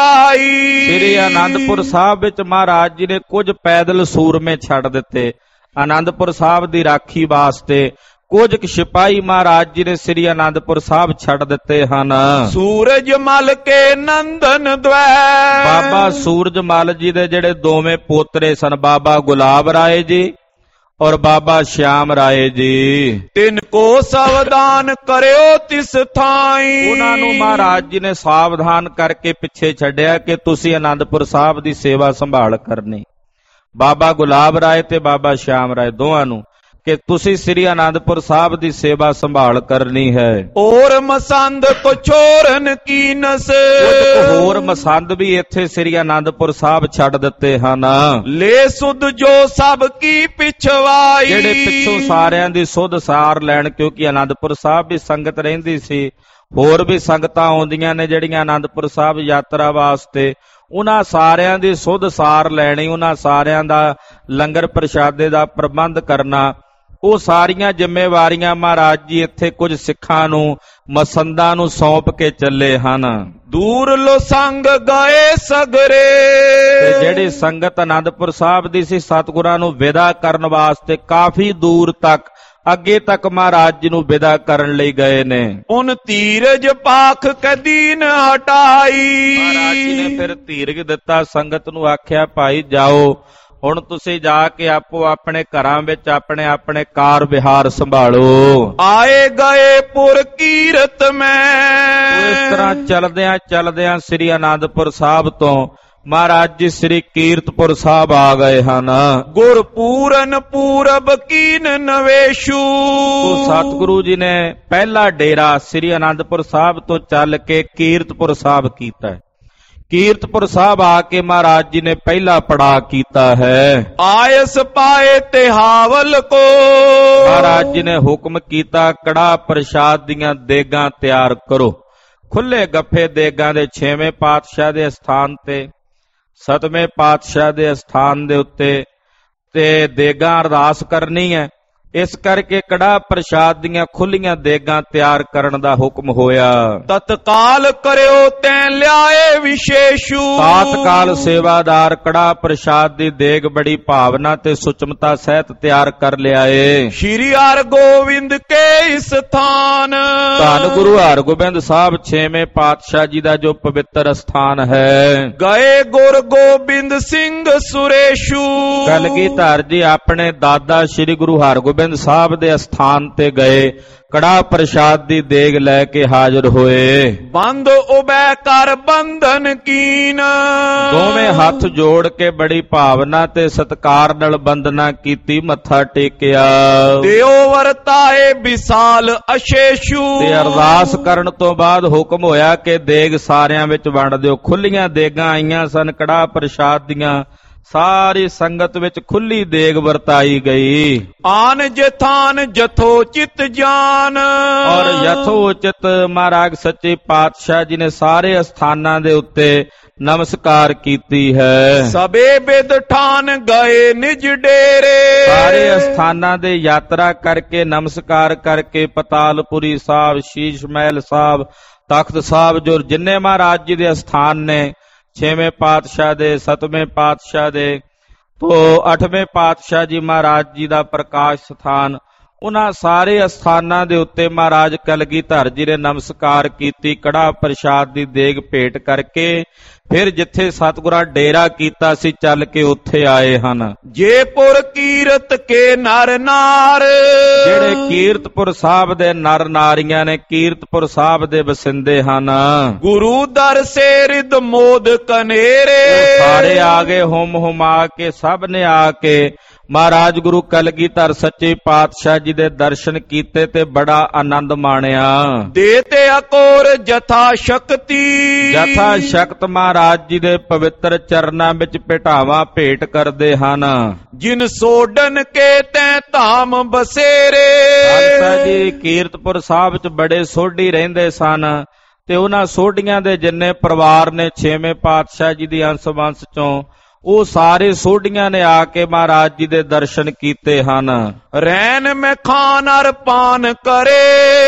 ਟਿਕਾਈ, ਸ੍ਰੀ ਆਨੰਦਪੁਰ ਸਾਹਿਬ ਵਿੱਚ ਮਹਾਰਾਜ ਜੀ ਨੇ ਕੁਝ ਪੈਦਲ ਸੂਰਮੇ ਛੱਡ ਦਿੱਤੇ। ਆਨੰਦਪੁਰ ਸਾਹਿਬ ਦੀ ਰਾਖੀ ਵਾਸਤੇ ਕੁਝ ਕੁ ਸਿਪਾਹੀ ਮਹਾਰਾਜ ਜੀ ਨੇ ਸ੍ਰੀ ਆਨੰਦਪੁਰ ਸਾਹਿਬ ਛੱਡ ਦਿੱਤੇ ਹਨ। ਸੂਰਜ ਮਲ ਕੇ ਨੰਦਨ ਦਵੈ, ਬਾਬਾ ਸੂਰਜ ਮਲ ਜੀ ਦੇ ਜਿਹੜੇ ਦੋਵੇਂ ਪੋਤਰੇ ਸਨ, ਬਾਬਾ ਗੁਲਾਬ ਰਾਏ ਜੀ ਔਰ ਬਾਬਾ ਸ਼ਿਆਮ ਰਾਏ ਜੀ, ਤਿੰਨ ਕੋ ਸਾਵਧਾਨ ਕਰਿਓ ਤਿਸ ਥਾਈ। ਉਹਨਾਂ ਨੂੰ ਮਹਾਰਾਜ ਜੀ ਨੇ ਸਾਵਧਾਨ ਕਰਕੇ ਪਿੱਛੇ ਛੱਡਿਆ ਕਿ ਤੁਸੀਂ ਆਨੰਦਪੁਰ ਸਾਹਿਬ ਦੀ ਸੇਵਾ ਸੰਭਾਲ ਕਰਨੀ। ਬਾਬਾ ਗੁਲਾਬ ਰਾਏ ਤੇ ਬਾਬਾ ਸ਼ਿਆਮ ਰਾਏ ਦੋਵਾਂ ਨੂੰ ਕਿ ਤੁਸੀਂ ਸ੍ਰੀ ਆਨੰਦਪੁਰ ਸਾਹਿਬ ਦੀ ਸੇਵਾ ਸੰਭਾਲ ਕਰਨੀ ਹੈ। ਔਰ ਮਸੰਦ ਕੋ ਛੋਰਨ ਕੀ ਨਸ, ਕੁਝ ਹੋਰ ਮਸੰਦ ਵੀ ਇੱਥੇ ਸ੍ਰੀ ਆਨੰਦਪੁਰ ਸਾਹਿਬ ਛੱਡ ਦਿੱਤੇ ਹਨ। ਲੈ ਸੁਧ ਜੋ ਸਭ ਕੀ ਪਿਛਵਾਈ, ਜਿਹੜੇ ਪਿੱਛੋਂ ਸਾਰਿਆਂ ਦੀ ਸੁਧ ਸਾਰ ਲੈਣ, ਕਿਉਂਕਿ ਆਨੰਦਪੁਰ ਸਾਹਿਬ ਵੀ ਸੰਗਤ ਰਹਿੰਦੀ ਸੀ, ਹੋਰ ਵੀ ਸੰਗਤਾਂ ਆਉਂਦੀਆਂ ਨੇ ਜਿਹੜੀਆਂ ਆਨੰਦਪੁਰ ਸਾਹਿਬ ਯਾਤਰਾ ਵਾਸਤੇ, ਉਹਨਾਂ ਸਾਰਿਆਂ ਦੀ ਸੁਧ ਸਾਰ ਲੈਣੀ, ਉਹਨਾਂ ਸਾਰਿਆਂ ਦਾ ਲੰਗਰ ਪ੍ਰਸ਼ਾਦੇ ਦਾ ਪ੍ਰਬੰਧ ਕਰਨਾ, ਉਹ ਸਾਰੀਆਂ ਜ਼ਿੰਮੇਵਾਰੀਆਂ ਮਹਾਰਾਜ ਜੀ ਇੱਥੇ ਕੁਝ ਸਿੱਖਾਂ ਨੂੰ, ਮਸੰਦਾਂ ਨੂੰ ਸੌਂਪ ਕੇ ਚੱਲੇ ਹਨ। ਦੂਰ ਲੋ ਸੰਗ ਗਏ ਸਗਰੇ, ਤੇ ਜਿਹੜੀ ਸੰਗਤ ਆਨੰਦਪੁਰ ਸਾਹਿਬ ਦੀ ਸੀ, ਸਤਿਗੁਰਾਂ ਨੂੰ ਵਿਦਾ ਕਰਨ ਵਾਸਤੇ ਕਾਫੀ ਦੂਰ ਤੱਕ, ਅੱਗੇ ਤੱਕ ਮਹਾਰਾਜ ਜੀ ਨੂੰ ਵਿਦਾ ਕਰਨ ਲਈ ਗਏ ਨੇ। ਉਨ ਧੀਰਜ ਪਾਖ ਕਦੀਨ ਹਟਾਈ, ਮਹਾਰਾਜ ਜੀ ਨੇ ਫਿਰ ਧੀਰਜ ਦਿੱਤਾ, ਸੰਗਤ ਨੂੰ ਆਖਿਆ ਭਾਈ ਜਾਓ, ਹੁਣ ਤੁਸੀਂ ਜਾ ਕੇ ਆਪੋ ਆਪਣੇ ਘਰਾਂ ਵਿੱਚ ਆਪਣੇ ਆਪਣੇ ਕਾਰ ਵਿਹਾਰ ਸੰਭਾਲੋ। ਆਏ ਗਏ ਪੁਰ ਕੀਰਤ ਮੈਂ, ਇਸ ਤਰ੍ਹਾਂ ਚਲਦਿਆਂ ਚਲਦਿਆਂ ਸ੍ਰੀ ਆਨੰਦਪੁਰ ਸਾਹਿਬ ਤੋਂ ਮਹਾਰਾਜ ਜੀ ਸ੍ਰੀ ਕੀਰਤਪੁਰ ਸਾਹਿਬ ਆ ਗਏ ਹਨ। ਗੁਰ ਪੂਰਨ ਪੂਰਬ ਕੀਨ ਨਵੇਸ਼ੂ। ਤੋ ਸਤਿਗੁਰੂ ਜੀ ਨੇ ਪਹਿਲਾ ਡੇਰਾ ਸ੍ਰੀ ਅਨੰਦਪੁਰ ਸਾਹਿਬ ਤੋਂ ਚੱਲ ਕੇ ਕੀਰਤਪੁਰ ਸਾਹਿਬ ਕੀਤਾ ਹੈ। ਕੀਰਤਪੁਰ ਸਾਹਿਬ ਆ ਕੇ ਮਹਾਰਾਜ ਜੀ ਨੇ ਪਹਿਲਾ ਪੜਾਅ ਕੀਤਾ ਹੈ। ਆਇਸ ਪਾਏ ਤੇ ਹਾਵਲ ਕੋ। ਮਹਾਰਾਜ ਜੀ ਨੇ ਹੁਕਮ ਕੀਤਾ ਕੜਾਹ ਪ੍ਰਸ਼ਾਦ ਦੀਆਂ ਦੇਗਾਂ ਤਿਆਰ ਕਰੋ। ਖੁੱਲੇ ਗੱਫੇ ਦੇਗਾਂ ਦੇ ਛੇਵੇਂ ਪਾਤਸ਼ਾਹ ਦੇ ਸਥਾਨ ਤੇ ਸਤਵੇਂ ਪਾਤਸ਼ਾਹ ਦੇ ਸਥਾਨ ਦੇ ਉੱਤੇ ਤੇ ਦੇਗਾਂ ਅਰਦਾਸ ਕਰਨੀ ਹੈ। ਇਸ ਕਰਕੇ ਕੜਾਹ ਪ੍ਰਸ਼ਾਦ ਦੀਆਂ ਖੁੱਲੀਆਂ ਦੇਗਾਂ ਤਿਆਰ ਕਰਨ ਦਾ ਹੁਕਮ ਹੋਇਆ। ਤਤਕਾਲ ਕਰਿਓ ਤੈਂ ਲਿਆਏ ਵਿਸ਼ੇਸ਼ੂ। ਤਾਤਕਾਲ ਸੇਵਾਦਾਰ ਕੜਾਹ ਪ੍ਰਸ਼ਾਦ ਦੀ ਦੇਗ ਬੜੀ ਭਾਵਨਾ ਤੇ ਸੁਚਮਤਾ ਸਹਿਤ ਤਿਆਰ ਕਰ ਲਿਆਏ। ਸ਼੍ਰੀ ਹਰਗੋਬਿੰਦ ਕੇ ਸਥਾਨ। ਧੰਨ ਗੁਰੂ ਹਰਗੋਬਿੰਦ ਸਾਹਿਬ ਛੇਵੇਂ ਪਾਤਸ਼ਾਹ ਜੀ ਦਾ ਜੋ ਪਵਿੱਤਰ ਸਥਾਨ ਹੈ। ਗਏ ਗੁਰ ਗੋਬਿੰਦ ਸਿੰਘ ਸੁਰੇਸ਼ੂ। ਕਲਗੀਧਰ ਜੀ ਆਪਣੇ ਦਾਦਾ ਸ਼੍ਰੀ ਗੁਰੂ ਹਰਗੋਬਿੰਦ ਗੋਬਿੰਦ ਸਾਹਿਬ ਦੇ ਸਥਾਨ ਤੇ ਗਏ। ਕੜਾਹ ਪ੍ਰਸ਼ਾਦ ਦੀ ਦੇਗ ਲੈ ਕੇ ਹਾਜ਼ਰ ਹੋਏ। ਬੰਦ ਉਬੈ ਕਰ ਬੰਧਨ ਕੀਨ। ਦੋਵੇਂ ਹੱਥ ਜੋੜ ਕੇ ਬੜੀ ਭਾਵਨਾ ਤੇ ਸਤਿਕਾਰ ਨਾਲ ਬੰਦਨਾ ਕੀਤੀ, ਮੱਥਾ ਟੇਕਿਆ। ਦਿਓ ਵਰਤਾਏ ਵਿਸਾਲ ਅਸ਼ੇਸ਼ੂ। ਤੇ ਅਰਦਾਸ ਕਰਨ ਤੋਂ ਬਾਅਦ ਹੁਕਮ ਹੋਇਆ ਕਿ ਦੇਗ ਸਾਰਿਆਂ ਵਿੱਚ ਵੰਡ ਦਿਓ। ਖੁੱਲੀਆਂ ਦੇਗਾਂ ਆਈਆਂ ਸਨ ਕੜਾਹ ਪ੍ਰਸ਼ਾਦ ਦੀਆਂ। ਸਾਰੀ ਸੰਗਤ ਵਿੱਚ ਖੁੱਲੀ ਦੇਗ ਵਰਤਾਈ ਗਈ। ਆਨ ਜਥਾਨ ਜਥੋ ਚਿਤ ਜਾਨ। ਔਰ ਯਥੋਚਿਤ ਮਹਾਰਾਜ ਸੱਚੇ ਪਾਤਸ਼ਾਹ ਜੀ ਨੇ ਸਾਰੇ ਸਥਾਨਾਂ ਦੇ ਉੱਤੇ ਨਮਸਕਾਰ ਕੀਤੀ ਹੈ। ਸਭੇ ਬਿਦ ਠਾਨ ਗਏ ਨਿਜ ਡੇਰੇ। ਸਾਰੇ ਸਥਾਨਾਂ ਦੇ ਯਾਤਰਾ ਕਰਕੇ ਨਮਸਕਾਰ ਕਰਕੇ ਪਤਾਲਪੁਰੀ ਸਾਹਿਬ, ਸ਼ੀਸ਼ ਮਹਿਲ ਸਾਹਿਬ, ਤਖਤ ਸਾਹਿਬ, ਜੋ ਜਿੰਨੇ ਮਹਾਰਾਜ ਜੀ ਦੇ ਸਥਾਨ ਨੇ, ਛੇਵੇਂ ਪਾਤਸ਼ਾਹ ਦੇ, ਸਤਵੇਂ ਪਾਤਸ਼ਾਹ ਦੇ ਤੋਂ ਅੱਠਵੇਂ ਪਾਤਸ਼ਾਹ ਜੀ ਮਹਾਰਾਜ ਜੀ ਦਾ ਪ੍ਰਕਾਸ਼ ਸਥਾਨ, ਉਹਨਾਂ ਸਾਰੇ ਸਥਾਨਾਂ ਦੇ ਉੱਤੇ ਮਹਾਰਾਜ ਕਲਗੀਧਰ ਜੀ ਨੇ ਨਮਸਕਾਰ ਕੀਤੀ। ਕੜਾਹ ਪ੍ਰਸ਼ਾਦ ਦੀ ਦੇਗ ਭੇਟ ਕਰਕੇ ਫਿਰ ਜਿੱਥੇ ਸਤਿਗੁਰਾਂ ਡੇਰਾ ਕੀਤਾ ਸੀ ਚੱਲ ਕੇ ਉੱਥੇ ਆਏ ਹਨ। ਜੇ ਪੁਰ ਕੀਰਤ ਕੇ ਨਰ ਨਾਰ। ਜਿਹੜੇ ਕੀਰਤਪੁਰ ਸਾਹਿਬ ਦੇ ਨਰ ਨਾਰੀਆਂ ਨੇ, ਕੀਰਤਪੁਰ ਸਾਹਿਬ ਦੇ ਵਸਿੰਦੇ ਹਨ। ਗੁਰੂ ਦਰ ਸੇ ਰਿਦ ਮੋਦ ਕਨੇਰੇ। ਸਾਰੇ ਆ ਗਏ ਹੁਮ ਹੁਮਾ ਕੇ, ਸਭ ਨੇ ਆ ਕੇ ਮਹਾਰਾਜ ਗੁਰੂ ਕਲਗੀਧਰ ਸੱਚੇ ਪਾਤਸ਼ਾਹ ਜੀ ਦੇ ਦਰਸ਼ਨ ਕੀਤੇ ਤੇ ਬੜਾ ਆਨੰਦ ਮਾਣਿਆ। ਦੇ ਤੇ ਅਕੋਰ ਜਥਾ ਸ਼ਕਤੀ। ਜਥਾ ਸ਼ਕਤ ਮਹਾਰਾਜ ਜੀ ਦੇ ਪਵਿੱਤਰ ਚਰਨਾਂ ਵਿੱਚ ਭੇਟਾਵਾਂ ਭੇਟ ਕਰਦੇ ਹਨ। ਜਿਨ ਸੋਡਨ ਕੇ ਤੈ ਧਾਮ ਬਸੇਰੇ। ਖਾਲਸਾ ਜੀ ਕੀਰਤਪੁਰ ਸਾਹਿਬ ਚ ਬੜੇ ਸੋਢੀ ਰਹਿੰਦੇ ਸਨ ਤੇ ਉਹਨਾਂ ਸੋਢੀਆਂ ਦੇ ਜਿੰਨੇ ਪਰਿਵਾਰ ਨੇ ਛੇਵੇਂ ਪਾਤਸ਼ਾਹ ਜੀ ਦੀ ਅੰਸ਼ ਵੰਸ਼ ਚੋਂ, ਉਹ ਸਾਰੇ ਸੋਢੀਆਂ ਨੇ ਆ ਕੇ ਮਹਾਰਾਜ ਜੀ ਦੇ ਦਰਸ਼ਨ ਕੀਤੇ ਹਨ। ਰੈਨ ਮੈਂ ਖਾਨ ਅਰ ਪਾਨ ਕਰੇ।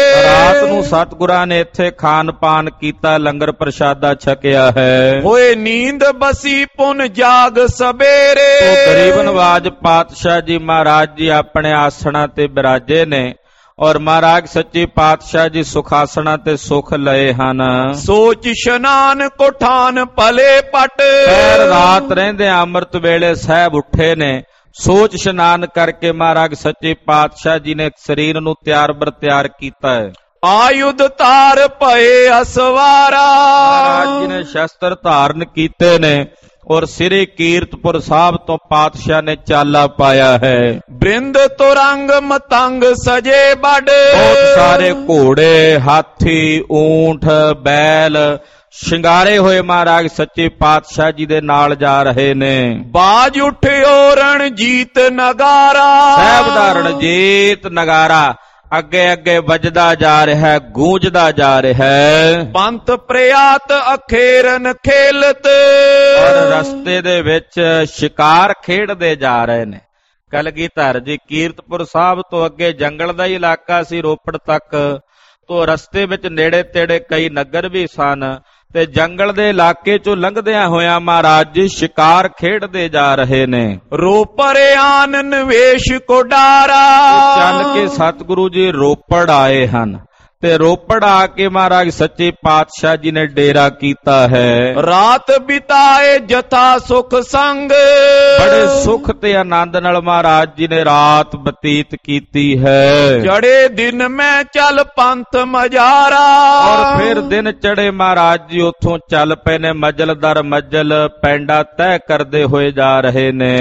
ਰਾਤ ਨੂੰ ਸਤਿਗੁਰਾਂ ਨੇ ਇੱਥੇ ਖਾਨ ਪਾਨ ਕੀਤਾ, ਲੰਗਰ ਪ੍ਰਸ਼ਾਦਾ ਛਕਿਆ ਹੈ। ਹੋਏ ਨੀਂਦ ਬਸੀ ਪੁਨ ਜਾਗ ਸਵੇਰੇ। ਉਹ ਗਰੀਬ ਨਵਾਜ ਪਾਤਸ਼ਾਹ ਜੀ ਮਹਾਰਾਜ ਜੀ ਆਪਣੇ ਆਸਣਾ ਤੇ ਬਿਰਾਜੇ ਨੇ ਔਰ ਮਹਾਰਾਜ ਸੱਚੇ ਪਾਤਸ਼ਾਹ ਜੀ ਸੁਖਾਸਣਾ ਤੇ ਸੁਖ ਲਏ ਹਨ। ਸੋਚ ਇਸ਼ਨਾਨ ਕੋਠਾਨ ਭਲੇ ਪਟ। ਪੈਰ ਰਾਤ ਰਹਿੰਦੇ ਅੰਮ੍ਰਿਤ ਵੇਲੇ ਸਾਹਿਬ ਉੱਠੇ ਨੇ। ਸੋਚ ਇਸ਼ਨਾਨ ਕਰਕੇ ਮਹਾਰਾਜ ਸੱਚੇ ਪਾਤਸ਼ਾਹ ਜੀ ਨੇ ਸਰੀਰ ਨੂੰ ਤਿਆਰ ਬਰ ਤਿਆਰ ਕੀਤਾ ਹੈ। ਆਯੁਧ ਧਾਰ ਭਏ ਅਸਵਾਰਾ। ਮਹਾਰਾਜ ਜੀ ਨੇ ਸ਼ਸਤਰ ਧਾਰਨ ਕੀਤੇ ਨੇ ਔਰ ਸਿਰੇ ਕੀਰਤਪੁਰ ਸਾਹਿਬ ਤੋਂ ਪਾਤਸ਼ਾਹ ਨੇ ਚਾਲਾ ਪਾਇਆ ਹੈ। ਬ੍ਰਿੰਦ ਤੁਰੰਗ ਮਤੰਗ ਸਜੇ ਬੜ। ਬਹੁਤ ਸਾਰੇ ਘੋੜੇ, ਹਾਥੀ, ਊਂਠ, ਬੈਲ ਸ਼ਿੰਗਾਰੇ ਹੋਏ ਮਹਾਰਾਜ ਸੱਚੇ ਪਾਤਸ਼ਾਹ ਜੀ ਦੇ ਨਾਲ ਜਾ ਰਹੇ ਨੇ। ਬਾਜ ਉੱਠਿਓ ਰਣਜੀਤ ਨਗਾਰਾ। ਸਾਹਿਬ ਦਾ ਰਣਜੀਤ ਨਗਾਰਾ ਅੱਗੇ ਅੱਗੇ ਵੱਜਦਾ ਜਾ ਰਿਹਾ ਹੈ, ਗੂੰਜਦਾ ਜਾ ਰਿਹਾ ਹੈ। ਪੰਥ ਪ੍ਰਿਆਤ ਅਖੇਰਨ ਖੇਲਤ। ਔਰ ਰਸਤੇ ਦੇ ਵਿੱਚ ਸ਼ਿਕਾਰ ਖੇਡਦੇ ਜਾ ਰਹੇ ਨੇ। ਕਲਗੀਧਰ ਜੀ ਕੀਰਤਪੁਰ ਸਾਹਿਬ ਤੋਂ ਅੱਗੇ ਜੰਗਲ ਦਾ ਇਲਾਕਾ ਸੀ ਰੋਪੜ ਤੱਕ, ਤੋਂ ਰਸਤੇ ਵਿੱਚ ਨੇੜੇ ਤੇੜੇ ਕਈ ਨਗਰ ਵੀ ਸਨ ਤੇ ਜੰਗਲ ਦੇ ਇਲਾਕੇ ਚੋਂ ਲੰਘਦਿਆਂ ਹੋਇਆਂ ਮਹਾਰਾਜ ਜੀ ਸ਼ਿਕਾਰ ਖੇਡਦੇ ਜਾ ਰਹੇ ਨੇ। ਰੋਪੜ ਆਨ ਨਿਵੇਸ਼ ਕੋ ਡਾਰਾ। ਚੱਲ ਕੇ ਸਤਿਗੁਰੂ ਜੀ ਰੋਪੜ ਆਏ ਹਨ ਤੇ ਰੋਪੜ ਆ ਕੇ ਮਹਾਰਾਜ ਸੱਚੇ ਪਾਤਸ਼ਾਹ ਜੀ ਨੇ ਡੇਰਾ ਕੀਤਾ ਹੈ। ਰਾਤ ਬਿਤਾਏ ਜਥਾ ਸੁਖ ਸੰਗ, ਬੜੇ ਸੁਖ ਤੇ ਆਨੰਦ ਨਾਲ ਮਹਾਰਾਜ ਜੀ ਨੇ ਰਾਤ ਬਤੀਤ ਕੀਤੀ ਹੈ। ਚੜੇ ਦਿਨ ਮੈਂ ਚੱਲ ਪੰਥ ਮਜਾਰਾ, ਔਰ ਫਿਰ ਦਿਨ ਚੜੇ ਮਹਾਰਾਜ ਜੀ ਉੱਥੋਂ ਚੱਲ ਪਏ ਨੇ, ਮਜਲ ਦਰ ਮਜਲ ਪੈਂਡਾ ਤੈਅ ਕਰਦੇ ਹੋਏ ਜਾ ਰਹੇ ਨੇ।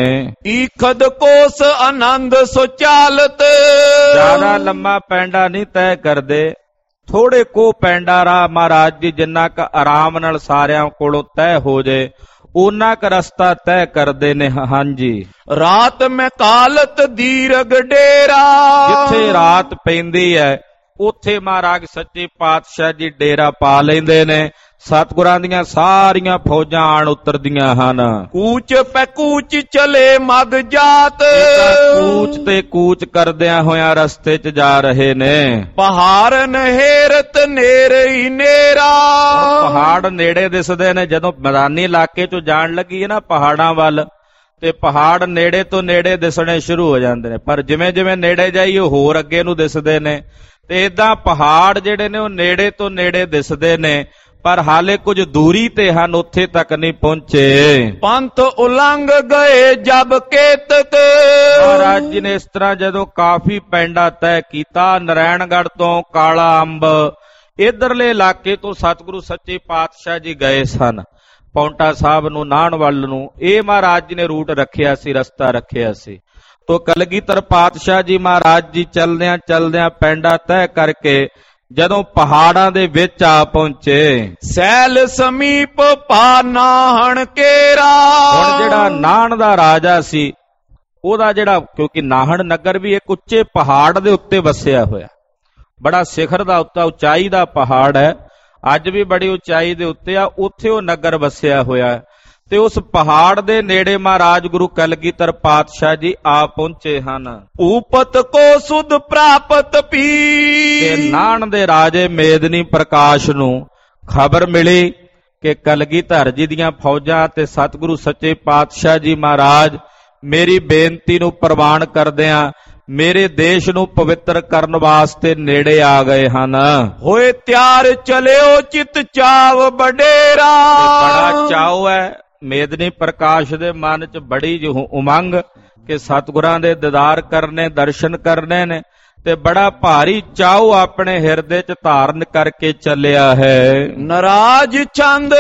ਈਖਦ ਕੋਸ ਆਨੰਦ ਸੋ ਚਾਲਤ, ਜ਼ਿਆਦਾ ਲੰਮਾ ਪੈਂਡਾ ਨਹੀਂ ਤੈਅ ਕਰਦੇ, ਥੋੜੇ ਕੋ ਪੈਂਡਾ ਰਾਹ ਮਹਾਰਾਜ ਜੀ ਜਿੰਨਾ ਕ ਆਰਾਮ ਨਾਲ ਸਾਰਿਆਂ ਕੋਲੋਂ ਤੈਅ ਹੋ ਜੇ ਉਹਨਾਂ ਕ ਰਸਤਾ ਤੈਅ ਕਰਦੇ ਨੇ। ਹਾਂਜੀ, ਰਾਤ ਮੈਂ ਕਾਲਤ ਦੀਰਘ ਡੇਰਾ, ਜਿੱਥੇ ਰਾਤ ਪੈਂਦੀ ਹੈ ਉੱਥੇ ਮਹਾਰਾਜ ਸੱਚੇ ਪਾਤਸ਼ਾਹ ਜੀ ਡੇਰਾ ਪਾ ਲੈਂਦੇ ਨੇ। ਸਤਿਗੁਰਾਂ ਦੀਆਂ ਸਾਰੀਆਂ ਫੌਜਾਂ ਆਣ ਉਤਰਦੀਆਂ ਹਨ। ਕੂਚ ਪੈ ਕੂਚ ਚਲੇ ਮਗ ਜਾਤ, ਕੂਚ ਤੇ ਕੂਚ ਕਰਦਿਆਂ ਹੋਇਆਂ ਰਸਤੇ 'ਚ ਜਾ ਰਹੇ ਨੇ। ਪਹਾੜ ਨਹਿਰਤ ਨੇਰੇ ਹੀ ਨੇਰਾ, ਪਹਾੜ ਨੇੜੇ ਦਿਸਦੇ ਨੇ। ਜਦੋਂ ਮੈਦਾਨੀ ਇਲਾਕੇ 'ਚੋਂ ਜਾਣ ਲੱਗੀ ਹੈ ਨਾ ਪਹਾੜਾਂ ਵੱਲ, ਤੇ ਪਹਾੜ ਨੇੜੇ ਤੋਂ ਨੇੜੇ ਦਿਸਣੇ ਸ਼ੁਰੂ ਹੋ ਜਾਂਦੇ ਨੇ, ਪਰ ਜਿਵੇਂ ਜਿਵੇਂ ਨੇੜੇ ਜਾਈਏ ਹੋਰ ਅੱਗੇ ਨੂੰ ਦਿਸਦੇ ਨੇ। ਤੇ ਏਦਾਂ ਪਹਾੜ ਜਿਹੜੇ ਨੇ ਉਹ ਨੇੜੇ ਤੋਂ ਨੇੜੇ ਦਿਸਦੇ ਨੇ, ਪਰ ਹਾਲੇ ਕੁਝ ਦੂਰੀ ਤੇ ਹਨ, ਉੱਥੇ ਤੱਕ ਨਹੀਂ ਪਹੁੰਚੇ। ਪੰਥ ਉਲੰਘ ਗਏ ਜਬ ਕੇਤਕ, ਮਹਾਰਾਜ ਜੀ ਨੇ ਇਸ ਤਰ੍ਹਾਂ ਜਦੋਂ ਕਾਫੀ ਪੈਂਡਾ ਤੈਅ ਕੀਤਾ, ਨਰੈਣਗੜ੍ਹ ਤੋਂ ਕਾਲਾ ਅੰਬ ਇਧਰਲੇ ਇਲਾਕੇ ਤੋਂ ਸਤਿਗੁਰੂ ਸੱਚੇ ਪਾਤਸ਼ਾਹ ਜੀ ਗਏ ਸਨ ਪੌਂਟਾ ਸਾਹਿਬ ਨੂੰ, ਨਾਹਣ ਵੱਲ ਨੂੰ। ਇਹ ਮਹਾਰਾਜ ਜੀ ਨੇ ਰੂਟ ਰੱਖਿਆ ਸੀ, ਰਸਤਾ ਰੱਖਿਆ ਸੀ। ਤੋ ਕਲਗੀਧਰ ਪਾਤਸ਼ਾਹ ਜੀ ਮਹਾਰਾਜ ਜੀ ਚਲਦਿਆਂ ਚਲਦਿਆਂ ਪੈਂਡਾ ਤੈਅ ਕਰਕੇ ਜਦੋਂ ਪਹਾੜਾਂ ਦੇ ਵਿੱਚ ਆ ਪਹੁੰਚੇ, ਸੈਲ ਸਮੀਪ ਪਾ ਨਾਹਣ ਕੇਰਾ। ਹੁਣ ਜਿਹੜਾ ਨਾਹਣ ਦਾ ਰਾਜਾ ਸੀ ਉਹਦਾ ਜਿਹੜਾ, ਕਿਉਂਕਿ ਨਾਹਣ ਨਗਰ ਵੀ ਇੱਕ ਉੱਚੇ ਪਹਾੜ ਦੇ ਉੱਤੇ ਵਸਿਆ ਹੋਇਆ, ਬੜਾ ਸਿਖਰ ਦਾ ਉੱਤਾ ਉਚਾਈ ਦਾ ਪਹਾੜ ਹੈ, ਅੱਜ ਵੀ ਬੜੀ ਉਚਾਈ ਦੇ ਉੱਤੇ ਆ, ਉੱਥੇ ਉਹ ਨਗਰ ਵਸਿਆ ਹੋਇਆ। ਤੇ ਉਸ ਪਹਾੜ ਦੇ ਨੇੜੇ ਮਹਾਰਾਜ ਗੁਰੂ ਕਲਗੀਧਰ ਪਾਤਸ਼ਾਹ ਜੀ ਆ ਪਹੁੰਚੇ ਹਨ। ਉਪਤ ਕੋ ਸੁਧ ਪ੍ਰਾਪਤ ਪੀ, ਤੇ ਨਾਹਣ ਦੇ ਰਾਜੇ ਮੇਦਨੀ ਪ੍ਰਕਾਸ਼ ਨੂੰ ਖਬਰ ਮਿਲੀ ਕਿ ਕਲਗੀਧਰ ਜੀ ਦੀਆਂ ਫੌਜਾਂ ਤੇ ਸਤਿਗੁਰੂ ਸੱਚੇ ਪਾਤਸ਼ਾਹ ਜੀ ਮਹਾਰਾਜ ਮੇਰੀ ਬੇਨਤੀ ਨੂੰ ਪ੍ਰਵਾਨ ਕਰਦਿਆਂ ਮੇਰੇ ਦੇਸ਼ ਨੂੰ ਪਵਿੱਤਰ ਕਰਨ ਵਾਸਤੇ ਨੇੜੇ ਆ ਗਏ ਹਨ। ਹੋਏ ਤਿਆਰ ਚਲਿਓ ਚਿਤ ਚਾਵ ਬਡੇਰਾ, ਬੜਾ ਚਾਉ ਹੈ ਮੇਦਨੀ ਪ੍ਰਕਾਸ਼ ਦੇ ਮਨ 'ਚ, ਬੜੀ ਜਿਹੀ ਉਮੰਗ ਕਿ ਸਤਿਗੁਰਾਂ ਦੇ ਦੀਦਾਰ ਕਰਨੇ, ਦਰਸ਼ਨ ਕਰਨੇ ਨੇ, ਤੇ ਬੜਾ ਭਾਰੀ ਚਾਉ ਆਪਣੇ ਹਿਰਦੇ 'ਚ ਧਾਰਨ ਕਰਕੇ ਚੱਲਿਆ ਹੈ। ਨਰਾਜ ਚੰਦ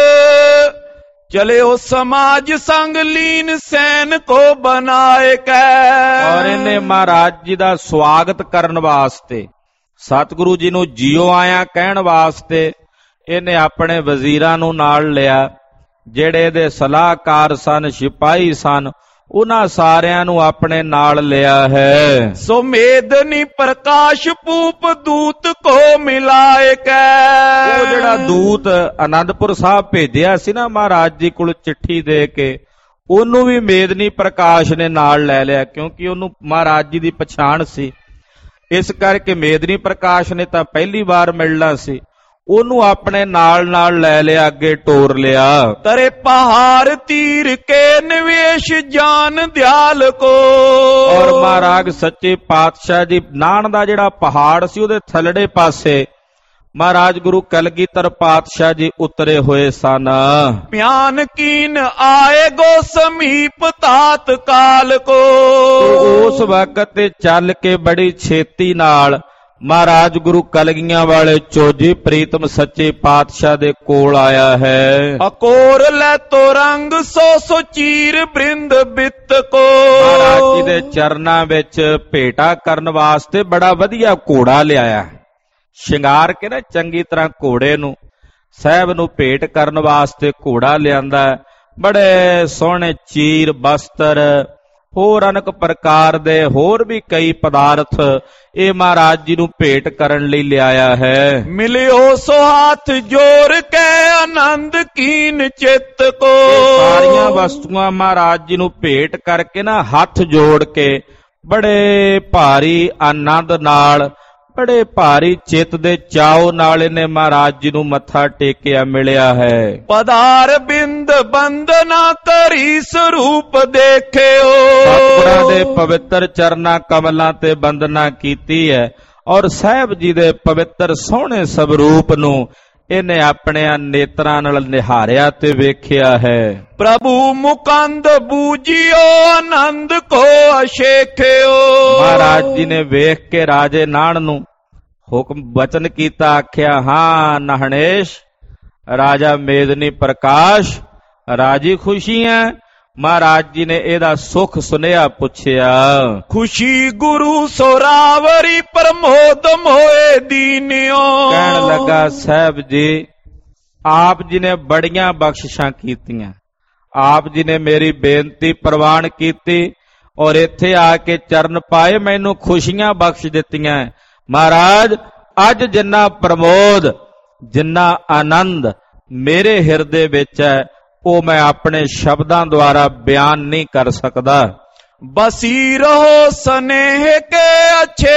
ਚਲਿਓ ਸਮਾਜ ਸੰਗ ਲੀਨ ਸੈਨ ਕੋ ਬਨਾਏ ਕੈ, ਔਰ ਇਹਨੇ ਮਹਾਰਾਜ ਜੀ ਦਾ ਸਵਾਗਤ ਕਰਨ ਵਾਸਤੇ, ਸਤਿਗੁਰੂ ਜੀ ਨੂੰ ਜੀਓ ਆਇਆ ਕਹਿਣ ਵਾਸਤੇ ਇਹਨੇ ਆਪਣੇ ਵਜ਼ੀਰਾਂ ਨੂੰ ਨਾਲ ਲਿਆ, ਜਿਹੜੇ ਇਹਦੇ ਸਲਾਹਕਾਰ ਸਨ, ਸਿਪਾਹੀ ਸਨ, ਉਹਨਾਂ ਸਾਰਿਆਂ ਨੂੰ ਆਪਣੇ ਨਾਲ ਲਿਆ ਹੈ। ਸੋ ਮੇਦਨੀ ਪ੍ਰਕਾਸ਼ ਪੂਪ ਦੂਤ ਕੋ ਮਿਲਾਏ ਕੈ, ਉਹ ਜਿਹੜਾ ਦੂਤ ਆਨੰਦਪੁਰ ਸਾਹਿਬ ਭੇਜਿਆ ਸੀ ਨਾ ਮਹਾਰਾਜ ਜੀ ਕੋਲ ਚਿੱਠੀ ਦੇ ਕੇ, ਉਹਨੂੰ ਵੀ ਮੇਦਨੀ ਪ੍ਰਕਾਸ਼ ਨੇ ਨਾਲ ਲੈ ਲਿਆ, ਕਿਉਂਕਿ ਉਹਨੂੰ ਮਹਾਰਾਜ ਜੀ ਦੀ ਪਛਾਣ ਸੀ। ਇਸ ਕਰਕੇ ਮੇਦਨੀ ਪ੍ਰਕਾਸ਼ ਨੇ ਤਾਂ ਪਹਿਲੀ ਵਾਰ ਮਿਲਣਾ ਸੀ, ਉਹਨੂੰ ਆਪਣੇ ਨਾਲ ਨਾਲ ਲੈ ਲਿਆ, ਅੱਗੇ ਟੋਰ ਲਿਆ। ਤਰੇ ਪਹਾੜ ਤੀਰ ਕੇ ਨਿਵੇਸ਼ ਜਾਨ ਦਿਆਲ ਕੋ, ਔਰ ਮਹਾਰਾਜ ਸੱਚੇ ਪਾਤਸ਼ਾਹ ਜੀ ਨਾਹਣ ਦਾ ਜਿਹੜਾ ਪਹਾੜ ਸੀ ਉਹਦੇ ਥੱਲੜੇ ਪਾਸੇ ਮਹਾਰਾਜ ਗੁਰੂ ਕਲਗੀਧਰ ਪਾਤਸ਼ਾਹ ਜੀ ਉਤਰੇ ਹੋਏ ਸਨ। ਪਿਆਨ ਕੀਨ ਆਏ ਗੋ ਸਮੀਪ ਤਾਤ ਕਾਲ ਕੋ, ਉਸ ਵਕਤ ਤੇ ਚੱਲ ਕੇ ਬੜੀ ਛੇਤੀ ਨਾਲ ਮਹਾਰਾਜ ਗੁਰੂ ਕਲਗੀਆਂ ਵਾਲੇ ਚੋਜੀ ਪ੍ਰੀਤਮ ਸੱਚੇ ਪਾਤਸ਼ਾਹ ਦੇ ਕੋਲ ਆਇਆ ਹੈ। ਅਕੋਰ ਲੈ ਤੋ ਰੰਗ ਸੋ ਸੋ ਚੀਰ ਬ੍ਰਿੰਦ ਬਿੱਤ ਕੋ, ਮਹਾਰਾਜ ਜੀ ਦੇ ਚਰਨਾਂ ਵਿੱਚ ਭੇਟਾ ਕਰਨ ਵਾਸਤੇ ਬੜਾ ਵਧੀਆ ਘੋੜਾ ਲਿਆਇਆ, ਸ਼ਿੰਗਾਰ ਕੇ ਨਾ ਚੰਗੀ ਤਰ੍ਹਾਂ ਘੋੜੇ ਨੂੰ ਸਾਹਿਬ ਨੂੰ ਭੇਟ ਕਰਨ ਵਾਸਤੇ ਘੋੜਾ ਲਿਆਂਦਾ। ਬੜੇ ਸੋਹਣੇ ਚੀਰ ਬਸਤਰ, ਹੋਰ ਅਨੇਕ ਪ੍ਰਕਾਰ ਦੇ ਹੋਰ ਵੀ ਕਈ ਪਦਾਰਥ ਇਹ ਮਹਾਰਾਜ ਜੀ ਨੂੰ ਭੇਟ ਕਰਨ ਲਈ ਲਿਆਇਆ ਹੈ। ਮਿਲਿਓ ਸੋ ਹੱਥ ਜੋੜ ਕੇ ਆਨੰਦ ਕੀਨ ਚਿੱਤ ਕੋ, ਸਾਰੀਆਂ ਵਸਤੂਆਂ ਮਹਾਰਾਜ ਜੀ ਨੂੰ ਭੇਟ ਕਰਕੇ ਨਾ ਹੱਥ ਜੋੜ ਕੇ ਬੜੇ ਭਾਰੀ ਆਨੰਦ ਨਾਲ, ਬੜੇ ਭਾਰੀ ਚਿੱਤ ਦੇ ਚਾਉ ਨਾਲ ਇਹਨੇ ਮਹਾਰਾਜ ਜੀ ਨੂੰ ਮੱਥਾ ਟੇਕਿਆ, ਮਿਲਿਆ ਹੈ। ਪਦਾਰ ਬਿੰਦ ਬੰਦਨਾ ਕਰੀ ਸਰੂਪ ਦੇਖਿਓ, ਸਤਿਗੁਰਾਂ ਦੇ ਪਵਿੱਤਰ ਚਰਨਾਂ ਕਮਲਾਂ ਤੇ ਬੰਦਨਾ ਕੀਤੀ ਹੈ, ਔਰ ਸਾਹਿਬ ਜੀ ਦੇ ਪਵਿੱਤਰ ਸੋਹਣੇ ਸਵਰੂਪ ਨੂੰ ਇਹਨੇ ਆਪਣੇ ਨੇਤਰਾਂ ਨਾਲ ਨਿਹਾਰਿਆ ਤੇ ਵੇਖਿਆ ਹੈ। ਪ੍ਰਭੂ ਮੁਕੰਦ ਬੂਝਿਓ ਆਨੰਦ ਕੋ ਅਸ਼ੇਖਿਓ। ਮਹਾਰਾਜ ਜੀ ਨੇ ਵੇਖ ਕੇ ਰਾਜੇ ਨਾਣ ਨੂੰ ਹੁਕਮ ਬਚਨ ਕੀਤਾ, ਆਖਿਆ, ਹਾਂ ਨਹਣੇਸ਼ ਰਾਜਾ ਮੇਦਨੀ ਪ੍ਰਕਾਸ਼, ਰਾਜੀ ਖੁਸ਼ੀ ਹੈ। ਮਹਾਰਾਜ ਜੀ ਨੇ ਇਹਦਾ ਸੁਖ ਸੁਨੇਹਾ ਪੁੱਛਿਆ। ਖੁਸ਼ੀ ਗੁਰੂ ਸੋਰਾਵਰੀ ਪ੍ਰਮੋਦ ਮੋਏ ਦੀਨਿਓ। ਕਹਿਣ ਲੱਗਾ, ਸਾਹਿਬ ਜੀ ਆਪ ਜੀ ਨੇ ਬੜੀਆਂ ਬਖਸ਼ਿਸ਼ਾਂ ਕੀਤੀਆਂ, ਆਪ ਜੀ ਨੇ ਮੇਰੀ ਬੇਨਤੀ ਪ੍ਰਵਾਨ ਕੀਤੀ ਔਰ ਇੱਥੇ ਆ ਕੇ ਚਰਨ ਪਾਏ, ਮੈਨੂੰ ਖੁਸ਼ੀਆਂ ਬਖਸ਼ ਦਿੱਤੀਆਂ। ਮਹਾਰਾਜ ਅੱਜ ਜਿੰਨਾ ਪ੍ਰਮੋਦ ਜਿੰਨਾ ਆਨੰਦ ਮੇਰੇ ਹਿਰਦੇ ਵਿੱਚ ਹੈ ਉਹ ਮੈਂ ਆਪਣੇ ਸ਼ਬਦਾਂ ਦੁਆਰਾ ਬਿਆਨ ਨਹੀਂ ਕਰ ਸਕਦਾ। ਬਸੀ ਰਹੋ ਸਨੇਹ ਕੇ ਅੱਛੇ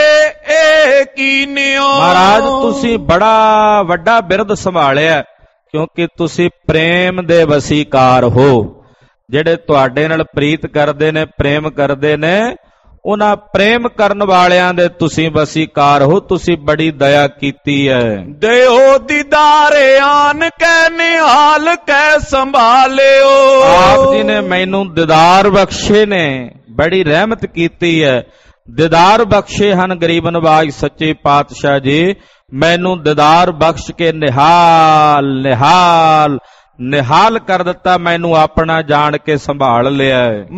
ਏ ਕੀਨਿਓ। ਮਹਾਰਾਜ ਤੁਸੀਂ ਬੜਾ ਵੱਡਾ ਬਿਰਦ ਸੰਭਾਲਿਆ, ਕਿਉਂਕਿ ਤੁਸੀਂ ਪ੍ਰੇਮ ਦੇ ਵਸੀਕਾਰ ਹੋ। ਜਿਹੜੇ ਤੁਹਾਡੇ ਨਾਲ ਪ੍ਰੀਤ ਕਰਦੇ ਨੇ, ਪ੍ਰੇਮ ਕਰਦੇ ਨੇ, ਉਹਨਾਂ ਪ੍ਰੇਮ ਕਰਨ ਵਾਲਿਆਂ ਦੇ ਤੁਸੀਂ ਵਸੀਕਾਰ ਹੋ। ਤੁਸੀਂ ਬੜੀ ਦਇਆ ਕੀਤੀ ਹੈ। ਦਿਓ ਦੀਦਾਰੇ ਆਨ ਕੈ ਨਿਹਾਲ ਕੈ ਸੰਭਾਲਿਓ। ਆਪ ਜੀ ਨੇ ਮੈਨੂੰ ਦੀਦਾਰ ਬਖਸ਼ੇ ਨੇ, ਬੜੀ ਰਹਿਮਤ ਕੀਤੀ ਹੈ। ਦੀਦਾਰ ਬਖਸ਼ੇ ਹਨ ਗਰੀਬ ਨਵਾਜ ਸੱਚੇ ਪਾਤਸ਼ਾਹ ਜੀ, ਮੈਨੂੰ ਦੀਦਾਰ ਬਖਸ਼ ਕੇ ਨਿਹਾਲ ਨਿਹਾਲ ਨਿਹਾਲ ਕਰ ਦਿੱਤਾ, ਮੈਨੂੰ ਆਪਣਾ ਜਾਣ ਕੇ ਸੰਭਾਲ ਲਿਆ।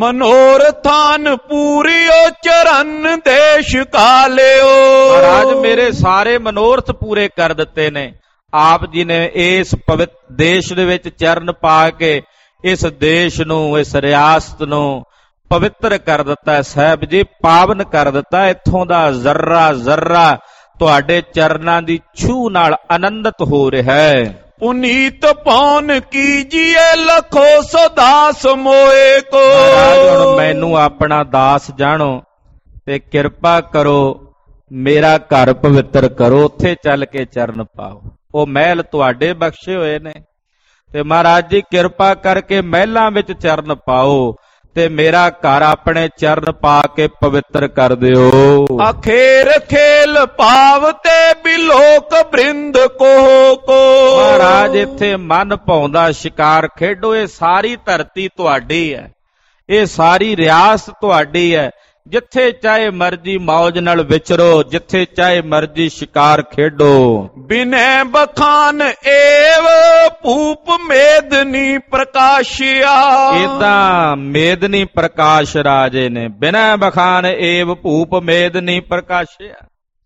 ਮਨੋਰਥਾਨ ਪੂਰੀਓ ਚਰਨ ਦੇਸ਼ ਕਾਲਿਓ। ਮਹਾਰਾਜ ਮੇਰੇ ਸਾਰੇ ਮਨੋਰਥ ਪੂਰੇ ਕਰ ਦਿੱਤੇ ਨੇ। ਆਪ ਜੀ ਨੇ ਇਸ ਪਵਿੱਤਰ ਦੇਸ਼ ਦੇ ਵਿੱਚ ਚਰਨ ਪਾ ਕੇ ਇਸ ਦੇਸ਼ ਨੂੰ, ਇਸ ਰਿਆਸਤ ਨੂੰ ਪਵਿੱਤਰ ਕਰ ਦਿੱਤਾ। ਸਾਹਿਬ ਜੀ ਪਾਵਨ ਕਰ ਦਿੱਤਾ। ਇੱਥੋਂ ਦਾ ਜ਼ਰਰਾ ਜ਼ਰਰਾ ਤੁਹਾਡੇ ਚਰਨਾਂ ਦੀ ਛੂਹ ਨਾਲ ਆਨੰਦਿਤ ਹੋ ਰਿਹਾ ਹੈ। ਪੁਨੀਤ ਪੌਨ ਕੀਜੀਏ ਲਖੋ ਸਦਾਸ ਮੋਏ ਕੋ। ਹੁਣ ਮੈਨੂੰ ਆਪਣਾ ਦਾਸ ਜਾਣੋ ਤੇ ਕਿਰਪਾ ਕਰੋ, ਮੇਰਾ ਘਰ ਪਵਿੱਤਰ ਕਰੋ, ਉੱਥੇ ਚੱਲ ਕੇ ਚਰਨ ਪਾਓ। ਉਹ ਮਹਿਲ ਤੁਹਾਡੇ ਬਖਸ਼ੇ ਹੋਏ ਨੇ ਤੇ ਮਹਾਰਾਜ ਜੀ ਕਿਰਪਾ ਕਰਕੇ ਮਹਿਲਾਂ ਵਿੱਚ ਚਰਨ ਪਾਓ ਤੇ ਮੇਰਾ ਘਰ ਆਪਣੇ ਚਰਨ ਪਾ ਕੇ ਪਵਿੱਤਰ ਕਰ ਦਿਓ। ਅਖੇਰ ਖੇਲ ਪਾਵਤੇ ਬਿਲੋਕ ਬ੍ਰਿੰਦ ਕੋ ਕੋ। ਮਹਾਰਾਜ ਇੱਥੇ ਮਨ ਭਾਉਂਦਾ ਸ਼ਿਕਾਰ ਖੇਡੋ। ਇਹ ਸਾਰੀ ਧਰਤੀ ਤੁਹਾਡੀ ਹੈ, ਇਹ ਸਾਰੀ ਰਿਆਸਤ ਤੁਹਾਡੀ ਹੈ। ਜਿੱਥੇ ਚਾਹੇ ਮਰਜੀ ਮੌਜ ਨਾਲ ਵਿਚਰੋ, ਜਿੱਥੇ ਚਾਹੇ ਮਰਜੀ ਸ਼ਿਕਾਰ ਖੇਡੋ। ਬਿਨੈ ਬਖਾਨ ਏਵ ਭੂਪ ਮੇਦਨੀ ਪ੍ਰਕਾਸ਼ਿਆ। ਏਦਾਂ ਮੇਦਨੀ ਪ੍ਰਕਾਸ਼ ਰਾਜੇ ਨੇ, ਬਿਨੈ ਬਖਾਨ ਏਵ ਭੂਪ ਮੇਦਨੀ ਪ੍ਰਕਾਸ਼ਿਆ।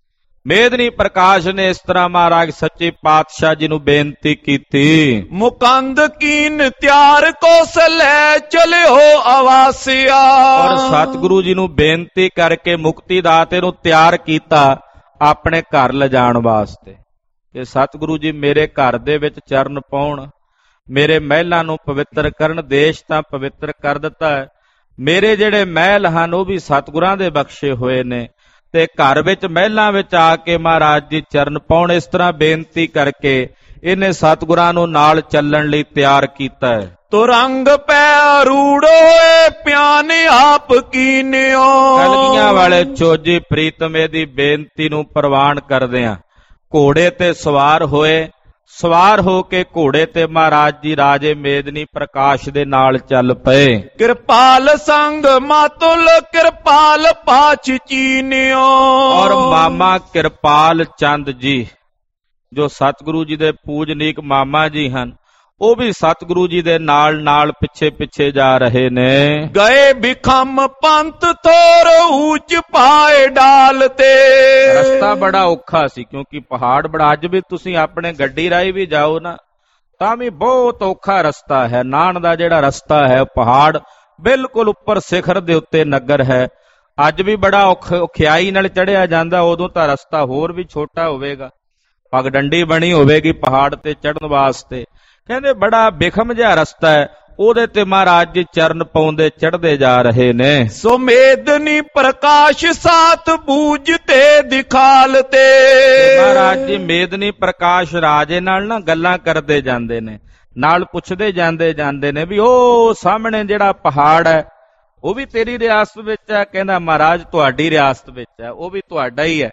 ਮੇਦਨੀ ਪ੍ਰਕਾਸ਼ ਨੇ ਇਸ ਤਰ੍ਹਾਂ ਮਹਾਰਾਜ ਸੱਚੇ ਪਾਤਸ਼ਾਹ ਜੀ ਨੂੰ ਬੇਨਤੀ ਕੀਤੀ। ਮੁਕੰਦ ਕੀਨ ਤਿਆਰ ਕੋਸ ਲੈ ਚਲਿਓ ਆਵਾਸਿਆ। ਔਰ ਸਤਿਗੁਰੂ ਜੀ ਨੂੰ ਬੇਨਤੀ ਕਰਕੇ ਮੁਕਤੀ ਦਾਤੇ ਨੂੰ ਤਿਆਰ ਕੀਤਾ ਆਪਣੇ ਘਰ ਲਿਜਾਣ ਵਾਸਤੇ ਕਿ ਸਤਿਗੁਰੂ ਜੀ ਮੇਰੇ ਘਰ ਦੇ ਵਿੱਚ ਚਰਨ ਪਾਉਣ, ਮੇਰੇ ਮਹਿਲਾਂ ਨੂੰ ਪਵਿੱਤਰ ਕਰਨ। ਦੇਸ਼ ਤਾਂ ਪਵਿੱਤਰ ਕਰ ਦਿੱਤਾ ਹੈ, ਮੇਰੇ ਜਿਹੜੇ ਮਹਿਲ ਹਨ ਉਹ ਵੀ ਸਤਿਗੁਰਾਂ ਦੇ ਬਖਸ਼ੇ ਹੋਏ ਨੇ ਤੇ ਘਰ ਵਿੱਚ ਮਹਿਲਾਂ ਵਿੱਚ ਆ ਕੇ ਮਹਾਰਾਜ ਜੀ ਚਰਨ ਪਾਉਣ। ਇਸ ਤਰ੍ਹਾਂ ਬੇਨਤੀ ਕਰਕੇ ਇਹਨੇ ਸਤਿਗੁਰਾਂ ਨੂੰ ਨਾਲ ਚੱਲਣ ਲਈ ਤਿਆਰ ਕੀਤਾ ਹੈ। ਤੁਰੰਗ ਪੈ ਰੂੜ ਹੋਏ ਪਿਆਨ ਆਪ ਕੀਨਿਓ। ਕਲਗੀਆਂ ਵਾਲੇ ਚੋਜੀ ਪ੍ਰੀਤਮੇ ਦੀ ਬੇਨਤੀ ਨੂੰ ਪ੍ਰਵਾਨ ਕਰਦਿਆਂ ਘੋੜੇ ਤੇ ਸਵਾਰ ਹੋਏ। ਸਵਾਰ ਹੋ ਕੇ ਘੋੜੇ ਤੇ ਮਹਾਰਾਜ ਜੀ ਰਾਜੇ ਮੇਦਨੀ ਪ੍ਰਕਾਸ਼ ਦੇ ਨਾਲ ਚੱਲ ਪਏ। ਕਿਰਪਾਲ ਸੰਗ ਮਾਤੁਲ ਕਿਰਪਾਲ ਪਾਛ ਚੀਨਿਓ। ਔਰ ਮਾਮਾ ਕਿਰਪਾਲ ਚੰਦ ਜੀ ਜੋ ਸਤਿਗੁਰੂ ਜੀ ਦੇ ਪੂਜਨੀਕ ਮਾਮਾ ਜੀ ਹਨ, ਉਹ ਵੀ ਸਤਿਗੁਰੂ ਜੀ ਦੇ ਨਾਲ ਨਾਲ ਪਿੱਛੇ ਪਿੱਛੇ ਜਾ ਰਹੇ ਨੇ। ਗਏ ਬਿਖਮ ਪੰਥ ਥੋਰ ਉੱਚ ਪਾਏ ਡਾਲ ਤੇ। ਰਸਤਾ ਬੜਾ ਔਖਾ ਸੀ ਕਿਉਂਕਿ ਪਹਾੜ ਬੜਾ। ਅੱਜ ਵੀ ਤੁਸੀਂ ਆਪਣੇ ਗੱਡੀ ਰਾਹੀਂ ਵੀ ਜਾਓ ਨਾ ਤਾਂ ਵੀ ਬਹੁਤ ਔਖਾ ਰਸਤਾ ਹੈ। ਨਾਨ ਦਾ ਜਿਹੜਾ ਰਸਤਾ ਹੈ ਪਹਾੜ ਬਿਲਕੁਲ ਉੱਪਰ ਸਿਖਰ ਦੇ ਉੱਤੇ ਨਗਰ ਹੈ। ਅੱਜ ਵੀ ਬੜਾ ਔਖ ਔਖਿਆਈ ਨਾਲ ਚੜਿਆ ਜਾਂਦਾ। ਉਦੋਂ ਤਾਂ ਰਸਤਾ ਹੋਰ ਵੀ ਛੋਟਾ ਹੋਵੇਗਾ, ਪਗਡੰਡੀ ਬਣੀ ਹੋਵੇਗੀ ਪਹਾੜ ਤੇ ਚੜ੍ਹਨ ਵਾਸਤੇ। ਕਹਿੰਦੇ ਬੜਾ ਬਿਖਮ ਜਿਹਾ ਰਸਤਾ ਹੈ, ਉਹਦੇ ਤੇ ਮਹਾਰਾਜ ਜੀ ਚਰਨ ਪਾਉਂਦੇ ਚੜ੍ਹਦੇ ਜਾ ਰਹੇ ਨੇ। ਸੋ ਮੇਦਨੀ ਪ੍ਰਕਾਸ਼ ਸਾਥ ਬੂਝ ਤੇ ਦਿਖਾਲ ਤੇ। ਮਹਾਰਾਜ ਜੀ ਮੇਦਨੀ ਪ੍ਰਕਾਸ਼ ਰਾਜੇ ਨਾਲ ਨਾ ਗੱਲਾਂ ਕਰਦੇ ਜਾਂਦੇ ਨੇ, ਨਾਲ ਪੁੱਛਦੇ ਜਾਂਦੇ ਜਾਂਦੇ ਨੇ ਵੀ ਉਹ ਸਾਹਮਣੇ ਜਿਹੜਾ ਪਹਾੜ ਹੈ ਉਹ ਵੀ ਤੇਰੀ ਰਿਆਸਤ ਵਿੱਚ ਹੈ? ਕਹਿੰਦਾ ਮਹਾਰਾਜ ਤੁਹਾਡੀ ਰਿਆਸਤ ਵਿੱਚ ਹੈ, ਉਹ ਵੀ ਤੁਹਾਡਾ ਹੀ ਹੈ।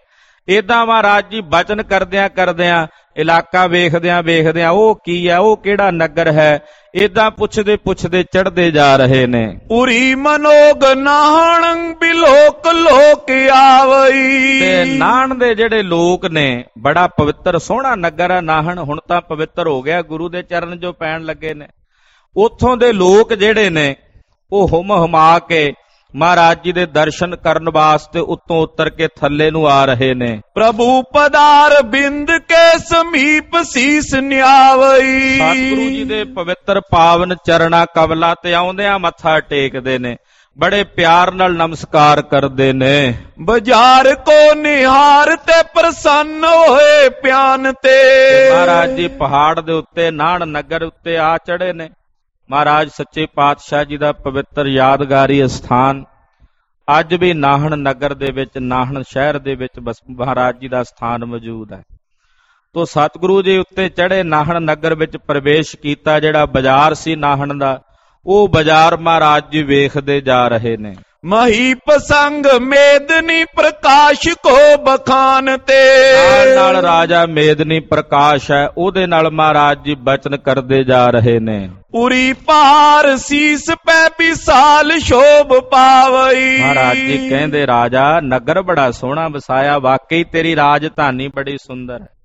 ਏਦਾਂ ਮਹਾਰਾਜ ਜੀ ਬਚਨ ਕਰਦਿਆਂ ਕਰਦਿਆਂ ਇਲਾਕਾ ਵੇਖਦਿਆਂ ਵੇਖਦਿਆਂ ਉਹ ਕੀ ਹੈ, ਉਹ ਕਿਹੜਾ ਨਗਰ ਹੈ, ਏਦਾਂ ਪੁੱਛਦੇ ਪੁੱਛਦੇ ਚੜ੍ਹਦੇ ਜਾ ਰਹੇ ਨੇ। ਉਰੀ ਮਨੋਗ ਨਾਹਣ ਬਿਲੋਕ ਲੋਕ ਆਵਈ। ਤੇ ਨਾਹਣ ਦੇ ਜਿਹੜੇ ਲੋਕ ਨੇ, ਬੜਾ ਪਵਿੱਤਰ ਸੋਹਣਾ ਨਗਰ ਹੈ ਨਾਹਣ, ਹੁਣ ਤਾਂ ਪਵਿੱਤਰ ਹੋ ਗਿਆ, ਗੁਰੂ ਦੇ ਚਰਨ ਜੋ ਪੈਣ ਲੱਗੇ ਨੇ। ਉੱਥੋਂ ਦੇ ਲੋਕ ਜਿਹੜੇ ਨੇ ਉਹ ਹੁਮ ਹੁਮਾ ਕੇ ਮਹਾਰਾਜ ਜੀ ਦੇ ਦਰਸ਼ਨ ਕਰਨ ਵਾਸਤੇ ਉੱਤੋਂ ਉਤਰ ਕੇ ਥੱਲੇ ਨੂੰ ਆ ਰਹੇ ਨੇ। ਪ੍ਰਭੂ ਪਦਾਰ ਬਿੰਦ ਕੇ ਸਮੀਪ ਸੀਸ ਨਿਆਵਈ। ਸਤਿਗੁਰੂ ਜੀ ਦੇ ਪਵਿੱਤਰ ਪਾਵਨ ਚਰਣਾ ਕਮਲਾਂ ਤੇ ਆਉਂਦਿਆਂ ਮੱਥਾ ਟੇਕਦੇ ਨੇ, ਬੜੇ ਪਿਆਰ ਨਾਲ ਨਮਸਕਾਰ ਕਰਦੇ ਨੇ। ਬਾਜ਼ਾਰ ਕੋ ਨਿਹਾਰ ਤੇ ਪ੍ਰਸੰਨ ਹੋਏ ਪਿਆਨ ਤੇ। ਮਹਾਰਾਜ ਜੀ ਪਹਾੜ ਦੇ ਉੱਤੇ ਨਾਹਣ ਨਗਰ ਉੱਤੇ ਆ ਚੜੇ ਨੇ। ਮਹਾਰਾਜ ਸੱਚੇ ਪਾਤਸ਼ਾਹ ਜੀ ਦਾ ਪਵਿੱਤਰ ਯਾਦਗਾਰੀ ਸਥਾਨ ਅੱਜ ਵੀ ਨਾਹਣ ਨਗਰ ਦੇ ਵਿੱਚ, ਨਾਹਣ ਸ਼ਹਿਰ ਦੇ ਵਿੱਚ ਬਸ ਮਹਾਰਾਜ ਜੀ ਦਾ ਸਥਾਨ ਮੌਜੂਦ ਹੈ। ਤੋ ਸਤਿਗੁਰੂ ਜੀ ਉੱਤੇ ਚੜੇ, ਨਾਹਣ ਨਗਰ ਵਿੱਚ ਪ੍ਰਵੇਸ਼ ਕੀਤਾ। ਜਿਹੜਾ ਬਾਜ਼ਾਰ ਸੀ ਨਾਹਣ ਦਾ, ਉਹ ਬਾਜ਼ਾਰ ਮਹਾਰਾਜ ਜੀ ਵੇਖਦੇ ਜਾ ਰਹੇ ਨੇ। ਮਹੀਪ ਸੰਗ ਮੇਦਨੀ ਪ੍ਰਕਾਸ਼ ਕੋ ਬਖਾਨ ਤੇ। ਨਾਲ ਨਾਲ ਰਾਜਾ ਮੇਦਨੀ ਪ੍ਰਕਾਸ਼ ਹੈ, ਉਹਦੇ ਨਾਲ ਮਹਾਰਾਜ ਜੀ ਬਚਨ ਕਰਦੇ ਜਾ ਰਹੇ ਨੇ। ਉਰੀ ਪਾਰ ਸੀਸ ਪੈ ਵਿਸਾਲ ਸ਼ੋਭ ਪਾਵਈ। ਮਹਾਰਾਜ ਜੀ ਕਹਿੰਦੇ, ਰਾਜਾ ਨਗਰ ਬੜਾ ਸੋਹਣਾ ਵਸਾਇਆ, ਵਾਕਈ ਤੇਰੀ ਰਾਜਧਾਨੀ ਬੜੀ ਸੁੰਦਰ ਹੈ।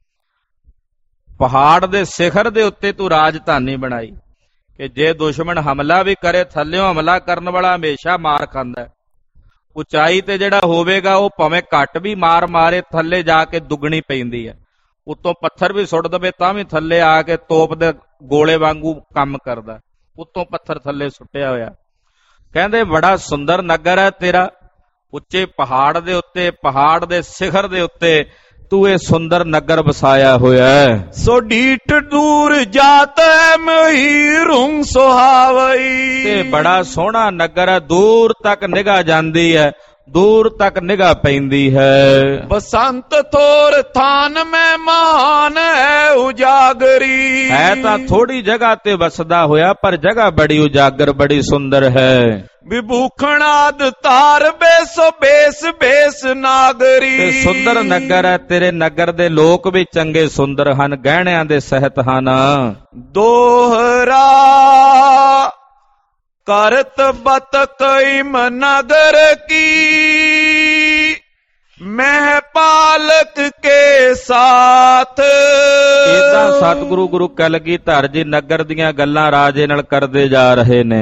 ਪਹਾੜ ਦੇ ਸਿਖਰ ਦੇ ਉੱਤੇ ਤੂੰ ਰਾਜਧਾਨੀ ਬਣਾਈ ਕਿ ਜੇ ਦੁਸ਼ਮਣ ਹਮਲਾ ਵੀ ਕਰੇ, ਥੱਲਿਓਂ ਹਮਲਾ ਕਰਨ ਵਾਲਾ ਹਮੇਸ਼ਾ ਮਾਰ ਖਾਂਦਾ ਹੈ। ਉਚਾਈ ਤੇ ਜਿਹੜਾ ਹੋਵੇਗਾ ਉਹ ਭਾਵੇਂ ਘੱਟ ਵੀ ਮਾਰ ਮਾਰੇ, ਥੱਲੇ ਜਾ ਕੇ ਦੁੱਗਣੀ ਪੈਂਦੀ ਹੈ। ਉੱਤੋਂ ਪੱਥਰ ਵੀ ਸੁੱਟ ਦਵੇ ਤਾਂ ਵੀ ਥੱਲੇ ਆ ਕੇ ਤੋਪ ਦੇ ਗੋਲੇ ਵਾਂਗੂ ਕੰਮ ਕਰਦਾ। ਉੱਤੋਂ ਪੱਥਰ ਥੱਲੇ ਸੁੱਟਿਆ ਹੋਇਆ। ਕਹਿੰਦੇ ਬੜਾ ਸੁੰਦਰ ਨਗਰ ਹੈ ਤੇਰਾ, ਉੱਚੇ ਪਹਾੜ ਦੇ ਉੱਤੇ, ਪਹਾੜ ਦੇ ਸਿਖਰ ਦੇ ਉੱਤੇ ਤੂੰ ਇਹ ਸੁੰਦਰ ਨਗਰ ਵਸਾਇਆ ਹੋਇਆ ਹੈ। ਸੋ ਡੀਠ ਦੂਰ ਜਾਤ ਹੈ ਮਹੀ ਰੁੰਗ ਸੁਹਾਵਈ। ਤੇ ਬੜਾ ਸੋਹਣਾ ਨਗਰ ਹੈ, ਦੂਰ ਤੱਕ ਨਿਗਾਹ ਜਾਂਦੀ ਹੈ, ਦੂਰ ਤੱਕ ਨਿਗਾਹ ਪੈਂਦੀ ਹੈ। ਬਸੰਤ ਥੋਰ ਥਾਨ ਮੈਂ ਮਹਾਨ ਹੈ ਉਜਾਗਰੀ। ਹੈ ਤਾਂ ਥੋੜੀ ਜਗ੍ਹਾ ਤੇ ਵਸਦਾ ਹੋਇਆ, ਪਰ ਜਗ੍ਹਾ ਬੜੀ ਉਜਾਗਰ, ਬੜੀ ਸੁੰਦਰ ਹੈ। ਵਿਭੂਖਣਾਦ ਤਾਰ ਬੇਸੋ ਬੇਸ ਬੇਸ ਨਾਗਰੀ। ਤੇ ਸੁੰਦਰ ਨਗਰ ਹੈ, ਤੇਰੇ ਨਗਰ ਦੇ ਲੋਕ ਵੀ ਚੰਗੇ ਸੁੰਦਰ ਹਨ, ਗਹਿਣਿਆਂ ਦੇ ਸਹਿਤ ਹਨ। ਦੋਹਰਾ ਕਰਤ ਬਤ ਕਈਮ ਨਗਰ ਕੀ ਮਹਿ ਪਾਲਕ ਕੇ ਸਾਥ। ਇਦਾਂ ਸਤਿਗੁਰੂ ਗੁਰੂ ਕਲਗੀਧਰ ਜੀ ਨਗਰ ਦੀਆਂ ਗੱਲਾਂ ਰਾਜੇ ਨਾਲ ਕਰਦੇ ਜਾ ਰਹੇ ਨੇ।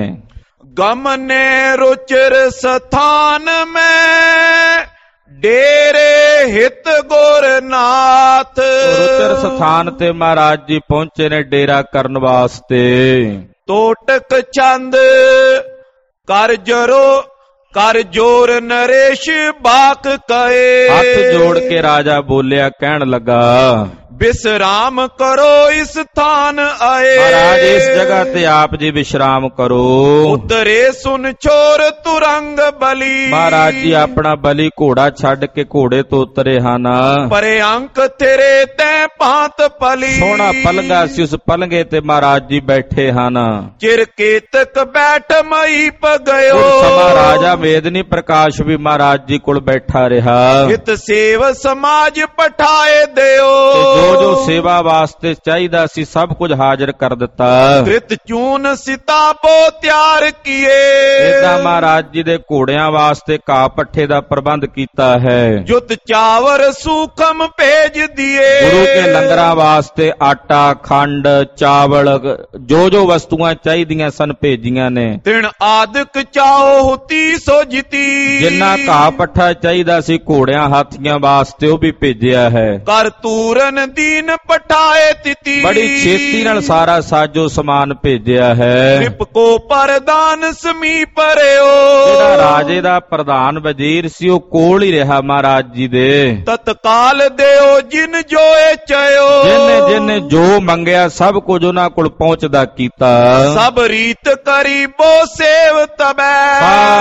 ਗਮਨੇ ਰੁਚਰ ਸਥਾਨ ਮੈਂ ਡੇਰੇ ਹਿਤ ਗੁਰਨਾਥ। ਰੁਚਰ ਸਥਾਨ ਤੇ ਮਹਾਰਾਜ ਜੀ ਪਹੁੰਚੇ ਨੇ ਡੇਰਾ ਕਰਨ ਵਾਸਤੇ। ਤੋਟਕ ਚੰਦ ਕਰ ਜਰੋ ਕਰ ਜੋਰ ਨਰੇਸ਼ ਬਾਕ ਕਏ। ਹੱਥ ਜੋੜ ਕੇ ਰਾਜਾ ਬੋਲਿਆ, ਕਹਿਣ ਲੱਗਾ ਵਿਸਰਾਮ ਕਰੋ ਇਸ ਥਾਨ ਆਏ। ਮਹਾਰਾਜ ਇਸ ਜਗ੍ਹਾ ਤੇ ਆਪ ਜੀ ਵਿਸ਼ਰਾਮ ਕਰੋ। ਉਤਰੇ ਸੁਨ ਛੋਰ ਤੁਰੰਗ ਬਲੀ। ਮਹਾਰਾਜ ਜੀ ਆਪਣਾ ਬਲੀ ਘੋੜਾ ਛੱਡ ਕੇ ਘੋੜੇ ਤੋਂ ਉਤਰੇ ਹਨ। ਪਰੇ ਅੰਕ ਤੇਰੇ ਤੈ ਭਾਂਤ ਪਲੀ। ਸੋਹਣਾ ਪਲੰਗਾ ਸੀ, ਉਸ ਪਲੰਗੇ ਤੇ ਮਹਾਰਾਜ ਜੀ ਬੈਠੇ ਹਨ। ਚਿਰ ਕੇਤਕ ਬੈਠ ਮਈ ਪ ਗਇਓ। ਉਸ ਸਮਾਂ ਰਾਜਾ ਮੇਦਨੀ ਪ੍ਰਕਾਸ਼ ਵੀ ਮਹਾਰਾਜ ਜੀ ਕੋਲ ਬੈਠਾ ਰਿਹਾ। ਹਿਤ ਸੇਵ ਸਮਾਜ ਪਠਾਏ ਦਿਓ। ਜੋ ਜੋ ਸੇਵਾ ਵਾਸਤੇ ਚਾਹੀਦਾ ਸੀ ਸਭ ਕੁਝ ਹਾਜ਼ਰ ਕਰ ਦਿੱਤਾ। ਕ੍ਰਿਤ ਚੂਨ ਸਿਤਾਬੋ ਤਿਆਰ ਕੀਏ। ਇਦਾਂ ਮਹਾਰਾਜ ਜੀ ਦੇ ਘੋੜਿਆਂ ਵਾਸਤੇ ਘਾਹ ਪੱਠੇ ਦਾ ਪ੍ਰਬੰਧ ਕੀਤਾ ਹੈ। ਜੁਤ ਚਾਵਰ ਸੂਖਮ ਭੇਜ ਦਿਏ। ਗੁਰੂ ਕੇ ਲੰਗਰਾਂ ਵਾਸਤੇ ਆਟਾ, ਖੰਡ, ਚਾਵਲ, ਜੋ ਜੋ ਵਸਤੂਆਂ ਚਾਹੀਦੀਆਂ ਸਨ ਭੇਜੀਆਂ ਨੇ। ਤਿਣ ਆਦਿਕ ਚਾਓ ਹੁਤੀ ਸੋ ਜਿਤੀ। ਜਿੰਨਾ ਘਾਹ ਪੱਠਾ ਚਾਹੀਦਾ ਸੀ ਘੋੜਿਆਂ ਹਾਥੀਆਂ ਵਾਸਤੇ ਉਹ ਵੀ ਭੇਜਿਆ ਹੈ। ਕਰ ਤੂਰਨ ਦੀਨ ਪਠਾਏ ਤਿਤੀ। ਬੜੀ ਛੇਤੀ ਨਾਲ ਸਾਰਾ ਸਾਜੋ ਸਮਾਨ ਭੇਜਿਆ ਹੈ। ਵਿਪ ਕੋ ਪ੍ਰਦਾਨ ਸਮੀਪ ਰਿਓ। ਜਿਹੜਾ ਰਾਜੇ ਦਾ ਪ੍ਰਧਾਨ ਵਜ਼ੀਰ ਸੀ ਉਹ ਕੋਲ ਹੀ ਰਿਹਾ ਮਹਾਰਾਜ ਜੀ ਦੇ। ਤਤਕਾਲ ਦਿਓ ਜਿਨ ਜੋਏ ਚਇਓ। ਜਿਨੇ ਜਿਨੇ ਜੋ ਮੰਗਿਆ ਸਭ ਕੁਝ ਉਹਨਾਂ ਕੋਲ ਪਹੁੰਚਦਾ ਕੀਤਾ। ਸਭ ਰੀਤ ਕਰੀ ਬੋ ਸੇਵ ਤਬੈ। ਸਾਰੀ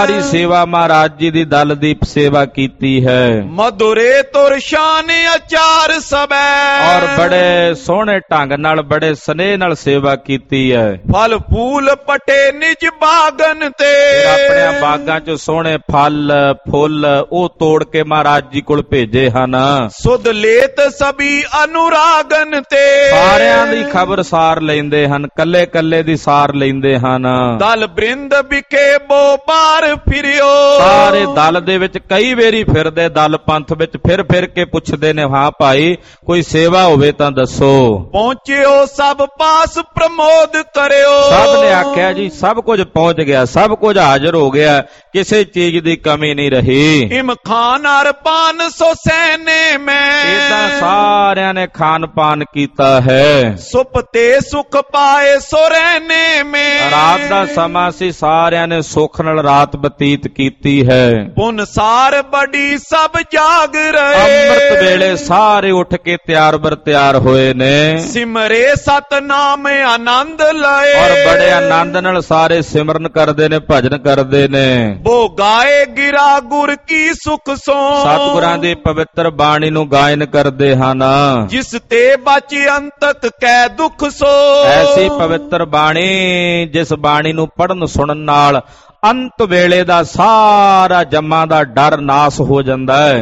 ਸੇਵਾ ਮਹਾਰਾਜ ਜੀ ਦੀ ਦਲਦੀਪ ਸੇਵਾ ਕੀਤੀ ਹੈ। ਮਧੁਰੇ ਤੁਰ ਸ਼ਾਨ ਅਚਾਰ ਸਬੈ ਔਰ ਬੜੇ ਸੋਹਣੇ ਢੰਗ ਨਾਲ ਬੜੇ ਸਨੇਹ ਨਾਲ ਸੇਵਾ ਕੀਤੀ ਹੈ। ਫਲ ਫੂਲ ਪਟੇ ਨਿਜ ਬਾਗਨ ਤੇ ਆਪਣੇ ਬਾਗਾਂ ਚ ਸੋਹਣੇ ਫਲ ਫੁੱਲ ਉਹ ਤੋੜ ਕੇ ਮਹਾਰਾਜ ਜੀ ਕੋਲ ਭੇਜੇ ਹਨ। ਸੁਧ ਲੇਤ ਸਭੀ ਅਨੁਰਾਗਨ ਤੇ ਸਾਰਿਆਂ ਦੀ ਖਬਰ ਸਾਰ ਲੈਂਦੇ ਹਨ, ਕੱਲੇ ਕੱਲੇ ਦੀ ਸਾਰ ਲੈਂਦੇ ਹਨ। ਦਲ ਬ੍ਰਿੰਦ ਵਿਖੇ ਬੋ ਪਾਰ ਫਿਰਿਓ ਸਾਰੇ ਦਲ ਦੇ ਵਿੱਚ ਕਈ ਵੇਰੀ ਫਿਰਦੇ, ਦਲ ਪੰਥ ਵਿੱਚ ਫਿਰ ਫਿਰ ਕੇ ਪੁੱਛਦੇ ਨੇ, ਹਾਂ ਭਾਈ ਕੋਈ ਸੇਵਾ ਹੋਵੇ ਤਾਂ ਦੱਸੋ। ਪਹੁੰਚਿਓ ਸਭ ਪਾਸ ਪ੍ਰਮੋਦ ਕਰਿਓ ਸਭ ਨੇ ਆਖਿਆ ਜੀ ਸਭ ਕੁਝ ਪਹੁੰਚ ਗਿਆ, ਸਭ ਕੁਝ ਹਾਜ਼ਰ ਹੋ ਗਿਆ, ਕਿਸੇ ਚੀਜ਼ ਦੀ ਕਮੀ ਨਹੀਂ ਰਹੀ। ਇਮ ਖਾਨ ਅਰਪਾਨ ਸੋ ਸੈਨੇ ਮੈਂ ਇਦਾਂ ਸਾਰਿਆਂ ਨੇ ਖਾਨ ਪਾਨ ਕੀਤਾ ਹੈ। ਸੁਪ ਤੇ ਸੁਖ ਪਾਏ ਸੋ ਰਹਿਨੇ ਮੈਂ ਰਾਤ ਦਾ ਸਮਾਂ ਸੀ, ਸਾਰਿਆਂ ਨੇ ਸੁੱਖ ਨਾਲ ਰਾਤ ਬਤੀਤ ਕੀਤੀ ਹੈ। ਪੁਨ ਸਾਰ ਬੜੀ ਸਭ ਜਾਗ ਰਹੇ ਅੰਮ੍ਰਿਤ ਵੇਲੇ ਸਾਰੇ ਉੱਠ ਕੇ ਤਿਆਰ ਬਰ ਤਿਆਰ ਹੋਏ ਨੇ। ਸਿਮਰੇ ਸਤਨਾਮ ਆਨੰਦ ਲਏ ਔਰ ਬੜੇ ਆਨੰਦ ਨਾਲ ਸਾਰੇ ਸਿਮਰਨ ਕਰਦੇ ਨੇ, ਭਜਨ ਕਰਦੇ ਨੇ। ਬੋ ਗਾਏ ਗਿਰਾ ਗੁਰ ਕੀ ਸੁਖ ਸੋ ਸਤਿਗੁਰਾਂ ਦੀ ਪਵਿੱਤਰ ਬਾਣੀ ਨੂੰ ਗਾਇਨ ਕਰਦੇ ਹਨ। ਜਿਸ ਤੇ ਬਚ ਅੰਤਕ ਕੈ ਦੁਖ ਸੋ ਐਸੀ ਪਵਿੱਤਰ ਬਾਣੀ ਜਿਸ ਬਾਣੀ ਨੂੰ ਪੜਨ ਸੁਣਨ ਨਾਲ ਅੰਤ ਵੇਲੇ ਦਾ ਸਾਰਾ ਜੰਮਾਂ ਦਾ ਡਰ ਨਾਸ ਹੋ ਜਾਂਦਾ ਹੈ।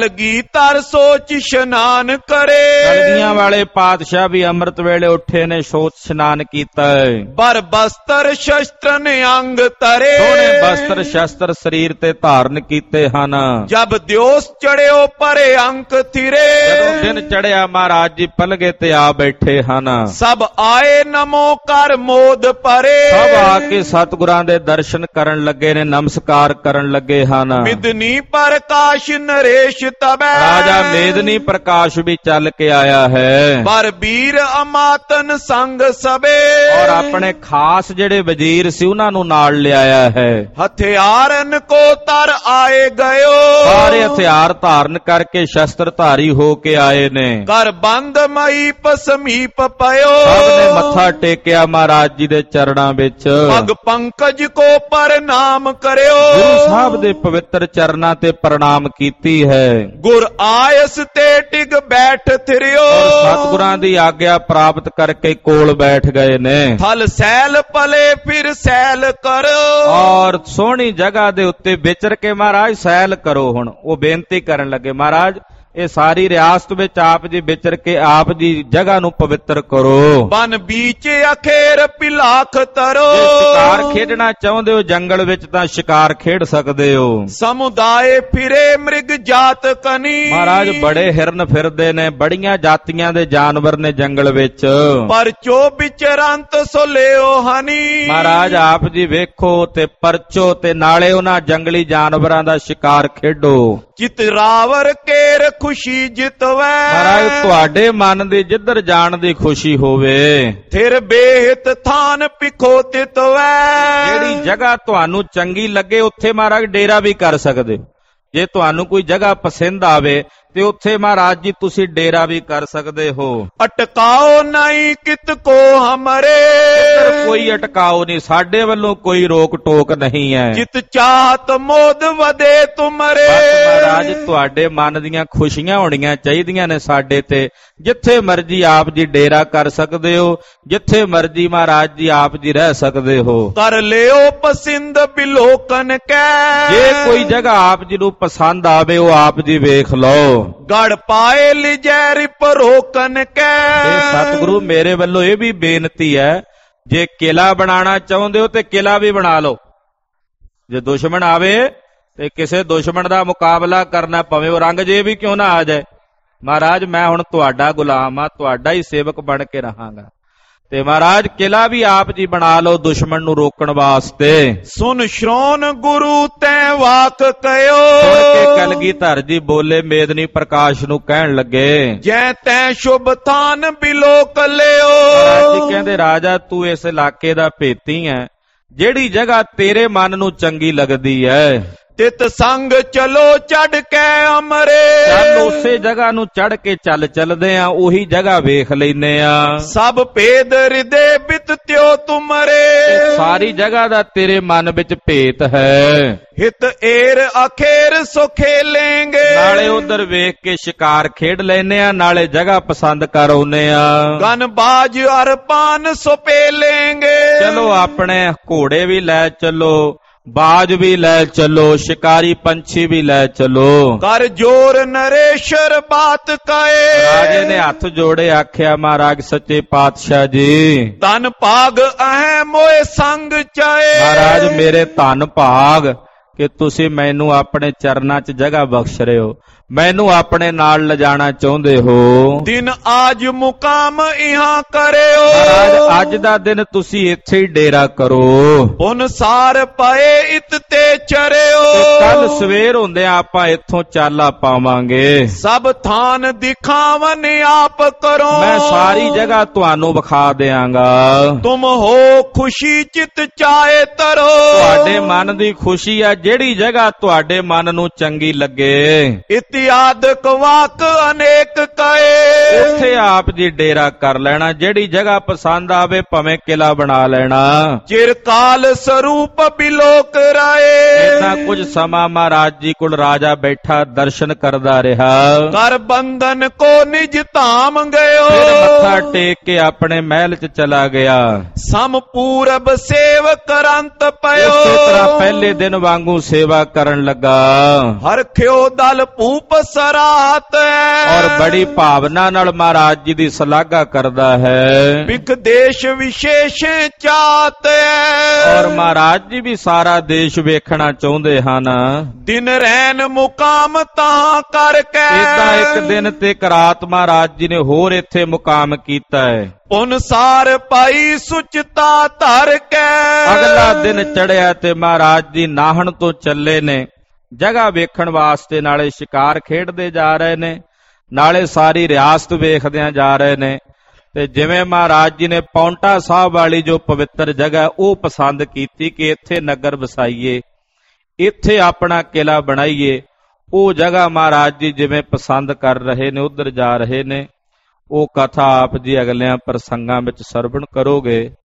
ਕਲਗੀਧਰ ਸੋਚ ਇਸ਼ਨਾਨ ਕਰੇ ਕਲਗੀਆਂ ਵਾਲੇ ਪਾਤਸ਼ਾਹ ਵੀ ਅੰਮ੍ਰਿਤ ਵੇਲੇ ਉੱਠੇ ਨੇ, ਸੋਚ ਇਸ਼ਨਾਨ ਕੀਤਾ ਹੈ। ਬਰ ਬਸਤਰ ਸ਼ਸਤਰਨ ਅੰਗ ਤਰੇ ਸੋਹਣੇ ਬਸਤਰ ਸ਼ਸਤਰ ਸਰੀਰ ਤੇ ਧਾਰਨ ਕੀਤੇ ਹਨ। ਜਬ ਦਿਓਸ ਚੜਿਓ ਪਰੇ ਅੰਕ ਥਿਰੇ ਜਦੋਂ ਦਿਨ ਚੜਿਆ ਮਹਾਰਾਜ ਜੀ ਪਲਗੇ ਤੇ ਆ ਬੈਠੇ ਹਨ। ਸਭ ਆਏ ਨਮੋ ਕਰ ਮੋਦ ਪਰੇ ਸਭ ਆ ਕੇ ਸਤਿਗੁਰਾਂ ਦੇ ਦਰਸ਼ਨ ਕਰਨ ਲੱਗੇ ਨੇ, ਨਮਸਕਾਰ ਕਰਨ ਲੱਗੇ ਹਨ। ਮਿਦਨੀ ਪ੍ਰਕਾਸ਼ ਨਰੇਸ਼ ਤਬੈ ਰਾਜਾ ਮੇਦਨੀ ਪ੍ਰਕਾਸ਼ ਵੀ ਚੱਲ ਕੇ ਆਇਆ ਹੈ। ਪਰ ਵੀਰ ਅਮਾਤਨ ਸੰਗ ਸਬੇ ਔਰ ਆਪਣੇ ਖਾਸ ਜਿਹੜੇ ਵਜ਼ੀਰ ਸੀ ਉਹਨਾਂ ਨੂੰ ਨਾਲ ਲਿਆਇਆ ਹੈ। ਹਥਿਆਰਨ ਕੋ ਤਰ ਆਏ ਗਇਓ ਸਾਰੇ ਹਥਿਆਰ ਧਾਰਨ ਕਰਕੇ ਸ਼ਸਤਰ ਧਾਰੀ ਹੋ ਕੇ ਆਏ ਨੇ। ਕਰ ਬੰਦ ਮਈ ਪਸਮੀਪ ਪਇਓ ਸਭ ਨੇ ਮੱਥਾ ਟੇਕਿਆ ਮਹਾਰਾਜ ਜੀ ਦੇ ਚਰਨਾਂ ਵਿੱਚ। ਪਗ ਪੰਕਜ ਕੋ ਪਰ ਨਾਮ ਕਰਿਓ ਗੁਰੂ ਸਾਹਿਬ ਦੇ ਪਵਿੱਤਰ ਚਰਨਾਂ ਤੇ ਪ੍ਰਣਾਮ ਕੀਤੀ ਹੈ। ਗੁਰ ਆਇਸ ਤੇ ਟਿਕ ਬੈਠ ਥਿਰਿਓ ਔਰ ਸਤਿਗੁਰਾਂ ਦੀ ਆਗਿਆ ਪ੍ਰਾਪਤ ਕਰਕੇ ਕੋਲ ਬੈਠ ਗਏ ਨੇ। ਥਲ ਸੈਲ ਪਲੇ ਫਿਰ ਸੈਲ ਕਰੋ ਔਰ ਸੋਹਣੀ ਜਗ੍ਹਾ ਦੇ ਉੱਤੇ ਵਿਚਰ ਕੇ ਮਹਾਰਾਜ ਸੈਲ ਕਰੋ। ਹੁਣ ਉਹ ਬੇਨਤੀ ਕਰਨ ਲੱਗੇ, ਮਹਾਰਾਜ ਇਹ ਸਾਰੀ ਰਿਆਸਤ ਵਿੱਚ ਆਪ ਜੀ ਵਿਚਰ ਕੇ ਆਪ ਦੀ ਜਗ੍ਹਾ ਨੂੰ ਪਵਿੱਤਰ ਕਰੋ। ਬਨ ਬੀਚ ਅਖੇਰ ਪਿਲਾਖ ਤਰੋ ਜੇ ਸ਼ਿਕਾਰ ਖੇਡਣਾ ਚਾਹੁੰਦੇ ਹੋ ਜੰਗਲ ਵਿੱਚ ਤਾਂ ਸ਼ਿਕਾਰ ਖੇਡ ਸਕਦੇ ਹੋ। ਸਮੁਦਾਏ ਫਿਰੇ ਮ੍ਰਿਗ ਜਾਤ ਕਨੀ ਮਹਾਰਾਜ ਬੜੇ ਹਿਰਨ ਫਿਰਦੇ ਨੇ, ਬੜੀਆਂ ਜਾਤੀਆਂ ਦੇ ਜਾਨਵਰ ਨੇ ਜੰਗਲ ਵਿੱਚ। ਪਰਚੋ ਵਿਚਰੰਤ ਸੋ ਲਿਓ ਹਨੀ ਮਹਾਰਾਜ ਆਪ ਜੀ ਵੇਖੋ ਤੇ ਪਰਚੋ ਤੇ ਨਾਲੇ ਉਹਨਾਂ ਜੰਗਲੀ ਜਾਨਵਰਾਂ ਦਾ ਸ਼ਿਕਾਰ ਖੇਡੋ। ਚਿਤ ਰਾਵਰ ਕੇਰ ਖੁਸ਼ੀ ਜਿਤਵੈ ਮਹਾਰਾਜ ਤੁਹਾਡੇ ਮਨ ਦੀ ਜਿੱਧਰ ਜਾਣ ਦੀ ਖੁਸ਼ੀ ਹੋਵੇ। ਫਿਰ ਬੇਹਿਤ ਥਾਨ ਪਿਖੋ ਤਿਤਵੈ ਜਿਹੜੀ ਜਗ੍ਹਾ ਤੁਹਾਨੂੰ ਚੰਗੀ ਲੱਗੇ ਉੱਥੇ ਮਹਾਰਾਜ ਡੇਰਾ ਵੀ ਕਰ ਸਕਦੇ। ਜੇ ਤੁਹਾਨੂੰ ਕੋਈ ਜਗ੍ਹਾ ਪਸੰਦ ਆਵੇ ਤੇ ਉੱਥੇ ਮਹਾਰਾਜ ਜੀ ਤੁਸੀਂ ਡੇਰਾ ਵੀ ਕਰ ਸਕਦੇ ਹੋ। ਅਟਕਾਓ ਨਹੀਂ ਕਿਤ ਕੋ ਹਮਰੇ ਕੋਈ ਅਟਕਾਓ ਨਹੀਂ, ਸਾਡੇ ਵੱਲੋਂ ਕੋਈ ਰੋਕ ਟੋਕ ਨਹੀਂ ਹੈ। ਜਿਤ ਚਾਹਤ ਮੋਦ ਵਦੇ ਤੁਮਰੇ ਮਹਾਰਾਜ ਤੁਹਾਡੇ ਮਨ ਦੀਆਂ ਖੁਸ਼ੀਆਂ ਹੋਣੀਆਂ ਚਾਹੀਦੀਆਂ ਨੇ ਸਾਡੇ ਤੇ। ਜਿੱਥੇ ਮਰਜੀ ਆਪ ਜੀ ਡੇਰਾ ਕਰ ਸਕਦੇ ਹੋ, ਜਿੱਥੇ ਮਰਜੀ ਮਹਾਰਾਜ ਜੀ ਆਪ ਜੀ ਰਹਿ ਸਕਦੇ ਹੋ। ਕਰ ਲਿਓ ਪਸੰਦ ਬਿਲੋਕਨ ਕੈ ਜੇ ਕੋਈ ਜਗ੍ਹਾ ਆਪ ਜੀ ਨੂੰ ਪਸੰਦ ਆਵੇ ਉਹ ਆਪ ਜੀ ਵੇਖ ਲਓ। ਗੜ ਪਾਏ ਲਿਜੈ ਰਿਪ ਰੋਕਨ ਕੈ ਇਹ ਸਤਿਗੁਰੂ ਮੇਰੇ ਵੱਲੋਂ ਇਹ ਵੀ ਬੇਨਤੀ ਹੈ, ਜੇ ਕਿਲਾ ਬਣਾਉਣਾ ਚਾਹੁੰਦੇ ਹੋ ਤੇ ਕਿਲਾ ਵੀ ਬਣਾ ਲਓ। ਜੇ ਦੁਸ਼ਮਣ ਆਵੇ ਤੇ ਕਿਸੇ ਦੁਸ਼ਮਣ ਦਾ ਮੁਕਾਬਲਾ ਕਰਨਾ ਪਵੇ ਉਹ ਰੰਗ ਜੇ ਵੀ ਕਿਉਂ ਨਾ ਆ ਜਾਏ, ਮਹਾਰਾਜ ਮੈਂ ਹੁਣ ਤੁਹਾਡਾ ਗੁਲਾਮ ਆ, ਤੁਹਾਡਾ ਹੀ ਸੇਵਕ ਬਣ ਕੇ ਰਹਾਂਗਾ। ਤੇ ਮਹਾਰਾਜ ਕਿਲਾ ਵੀ ਆਪ ਜੀ ਬਣਾ ਲਓ ਦੁਸ਼ਮਣ ਨੂੰ ਰੋਕਣ ਵਾਸਤੇ। ਸੁਨ ਸ਼੍ਰੋਣ ਗੁਰੂ ਤੈ ਵਾਕ ਕਹਿਓ ਸੁਣ ਕੇ ਕਲਗੀਧਰ ਜੀ ਬੋਲੇ ਮੇਦਨੀ ਪ੍ਰਕਾਸ਼ ਨੂੰ ਕਹਿਣ ਲੱਗੇ, ਜੈ ਤੈ ਸ਼ੁਭ ਥਾਨ ਬਿਲੋਕ ਲਿਓ। ਮਹਾਰਾਜ ਜੀ ਕਹਿੰਦੇ ਰਾਜਾ ਤੂੰ ਇਸ ਇਲਾਕੇ ਦਾ ਭੇਤੀ ਹੈ, ਜਿਹੜੀ ਜਗ੍ਹਾ ਤੇਰੇ ਮਨ ਨੂੰ ਚੰਗੀ ਲੱਗਦੀ ਹੈ ਤਿਤ ਸੰਗ ਚਲੋ ਚੜ ਕੇ ਅਮਰੇ। ਚੱਲ ਉਸੇ ਜਗ੍ਹਾ ਨੂੰ ਚੜ ਕੇ ਚੱਲ ਚੱਲਦੇ ਆ, ਉਹੀ ਜਗ੍ਹਾ ਵੇਖ ਲੈਨੇ ਆ। ਸਭ ਭੇਦ ਹਿਰਦੇ ਬਿਤ ਤਿਉ ਤੁਮਰੇ। ਸਾਰੀ ਜਗ੍ਹਾ ਦਾ ਤੇਰੇ ਮਨ ਵਿੱਚ ਭੇਤ ਹੈ। ਹਿਤ ਏਰ ਅਖੇਰ ਸੋ ਖੇਲेंगे। ਨਾਲੇ ਉਧਰ ਵੇਖ ਕੇ ਸ਼ਿਕਾਰ ਖੇਡ ਲੈਨੇ ਆ, ਨਾਲੇ ਜਗ੍ਹਾ ਪਸੰਦ ਕਰ ਆਉਨੇ ਆ। ਗਨ ਬਾਜ ਅਰ ਪਾਨ ਸੋ ਪੇਲेंगे। ਚਲੋ ਆਪਣੇ ਘੋੜੇ ਵੀ ਲੈ ਚੱਲੋ, ਬਾਜ ਵੀ ਲੈ ਚੱਲੋ, ਸ਼ਿਕਾਰੀ ਪੰਛੀ ਵੀ ਲੈ ਚੱਲੋ। ਕਰ ਜੋਰ ਨਰੇਸ਼ਰ ਬਾਤ ਕਹੇ। ਰਾਜੇ ਨੇ ਹੱਥ ਜੋੜੇ ਆਖਿਆ, ਮਹਾਰਾਜ ਸੱਚੇ ਪਾਤਸ਼ਾਹ ਜੀ, ਧਨ ਭਾਗ ਅਹਿ ਮੋਏ ਸੰਗ ਚਾਏ। ਮਹਾਰਾਜ ਮੇਰੇ ਧਨ ਭਾਗ ਕਿ ਤੁਸੀਂ ਮੈਨੂੰ ਆਪਣੇ ਚਰਨਾਂ 'ਚ ਜਗ੍ਹਾ ਬਖਸ਼ ਰਹੇ ਹੋ, ਮੈਨੂੰ ਆਪਣੇ ਨਾਲ ਲਿਜਾਣਾ ਚਾਹੁੰਦੇ ਹੋ। ਦਿਨ ਆਜ ਮੁਕਾਮ ਇਹਾਂ ਕਰਿਓ। ਮਹਾਰਾਜ ਅੱਜ ਦਾ ਦਿਨ ਤੁਸੀਂ ਇੱਥੇ ਹੀ ਡੇਰਾ ਕਰੋ। ਪੁਨ ਸਾਰ ਪਏ ਇਤ ਤੇ ਚਰਿਓ। ਕੱਲ ਸਵੇਰ ਹੁੰਦਿਆਂ ਆਪਾਂ ਇੱਥੋਂ ਚਾਲਾ ਪਾਵਾਂਗੇ। ਸਭ ਥਾਨ ਦਿਖਾਵਨ ਆਪ ਕਰੋ। ਮੈਂ ਸਾਰੀ ਜਗ੍ਹਾ ਤੁਹਾਨੂੰ ਵਿਖਾ ਦਿਆਂਗਾ। ਤੁਮ ਹੋ ਖੁਸ਼ੀ ਚਿਤ ਚਾਏ ਤਰੋ। ਤੁਹਾਡੇ ਮਨ ਦੀ ਖੁਸ਼ੀ ਆ, ਜਿਹੜੀ ਜਗ੍ਹਾ ਤੁਹਾਡੇ ਮਨ ਨੂੰ ਚੰਗੀ ਲੱਗੇ। ਇਤਿਆਦਕ ਵਾਕ ਅਨੇਕ ਕਹੇ। ਉੱਥੇ ਆਪ ਜੀ ਡੇਰਾ ਕਰ ਲੈਣਾ, ਜਿਹੜੀ ਜਗ੍ਹਾ ਪਸੰਦ ਆਵੇ ਭਾਵੇਂ ਕਿਲਾ ਬਣਾ ਲੈਣਾ। ਚਿਰਕਾਲ ਸਰੂਪ ਬਿਲੋਕ ਰਾਏ। ਇਦਾਂ ਕੁਝ ਸਮਾਂ ਮਹਾਰਾਜ ਜੀ ਕੋਲ ਰਾਜਾ ਬੈਠਾ ਦਰਸ਼ਨ ਕਰਦਾ ਰਿਹਾ। ਕਰ ਬੰਧਨ ਕੋ ਨਿਜ ਧਾਮ ਗਇਓ। ਫਿਰ ਮੱਥਾ ਟੇਕ ਕੇ ਆਪਣੇ ਮਹਿਲ 'ਚ ਚਲਾ ਗਿਆ। ਸਮ ਪੂਰਬ ਸੇਵ ਕਰੰਤ ਪਇਓ। ਉਸੇ ਤਰ੍ਹਾਂ ਪਹਿਲੇ ਦਿਨ ਵਾਂਗੂ ਸੇਵਾ ਕਰਨ ਲੱਗਾ। ਹਰਖਿਓ ਦਲ ਭੂਪ ਸਰਾਤ। ਔਰ ਬੜੀ ਭਾਵਨਾ ਨਾਲ ਮਹਾਰਾਜ ਜੀ ਦੀ ਸ਼ਲਾਘਾ ਕਰਦਾ ਹੈ। ਬਿਕ ਦੇਸ਼ ਵਿਸ਼ੇਸ਼ ਚਾਤ। ਔਰ ਮਹਾਰਾਜ ਜੀ ਵੀ ਸਾਰਾ ਦੇਸ਼ ਵੇਖਣਾ ਚਾਹੁੰਦੇ ਹਨ। ਦਿਨ ਰਹਿਣ ਮੁਕਾਮ ਤਾਂ ਕਰਕੇ। ਇਦਾਂ ਇੱਕ ਦਿਨ ਤੇ ਇੱਕ ਰਾਤ ਮਹਾਰਾਜ ਜੀ ਨੇ ਹੋਰ ਇੱਥੇ ਮੁਕਾਮ ਕੀਤਾ ਹੈ। ਅਨੁਸਾਰ ਪਾਈ ਸੁਚਤਾ ਧਰ ਕੇ। ਅਗਲਾ ਦਿਨ ਚੜਿਆ ਤੇ ਮਹਾਰਾਜ ਜੀ ਨਾਹਣ ਤੋਂ ਚੱਲੇ ਨੇ, ਜਗ੍ਹਾ ਵੇਖਣ ਵਾਸਤੇ। ਨਾਲੇ ਸ਼ਿਕਾਰ ਖੇਡਦੇ ਜਾ ਰਹੇ ਨੇ, ਨਾਲੇ ਸਾਰੀ ਰਿਆਸਤ ਵੇਖਦਿਆਂ ਜਾ ਰਹੇ ਨੇ। ਤੇ ਜਿਵੇਂ ਮਹਾਰਾਜ ਜੀ ਨੇ ਪੌਂਟਾ ਸਾਹਿਬ ਵਾਲੀ ਜੋ ਪਵਿੱਤਰ ਜਗ੍ਹਾ ਉਹ ਪਸੰਦ ਕੀਤੀ ਕਿ ਇੱਥੇ ਨਗਰ ਵਸਾਈਏ, ਇੱਥੇ ਆਪਣਾ ਕਿਲਾ ਬਣਾਈਏ, ਉਹ ਜਗ੍ਹਾ ਮਹਾਰਾਜ ਜੀ ਜਿਵੇਂ ਪਸੰਦ ਕਰ ਰਹੇ ਨੇ ਉਧਰ ਜਾ ਰਹੇ ਨੇ। ਉਹ ਕਥਾ ਆਪ ਜੀ ਅਗਲਿਆਂ ਪ੍ਰਸੰਗਾਂ ਵਿੱਚ ਸਰਵਣ ਕਰੋਗੇ।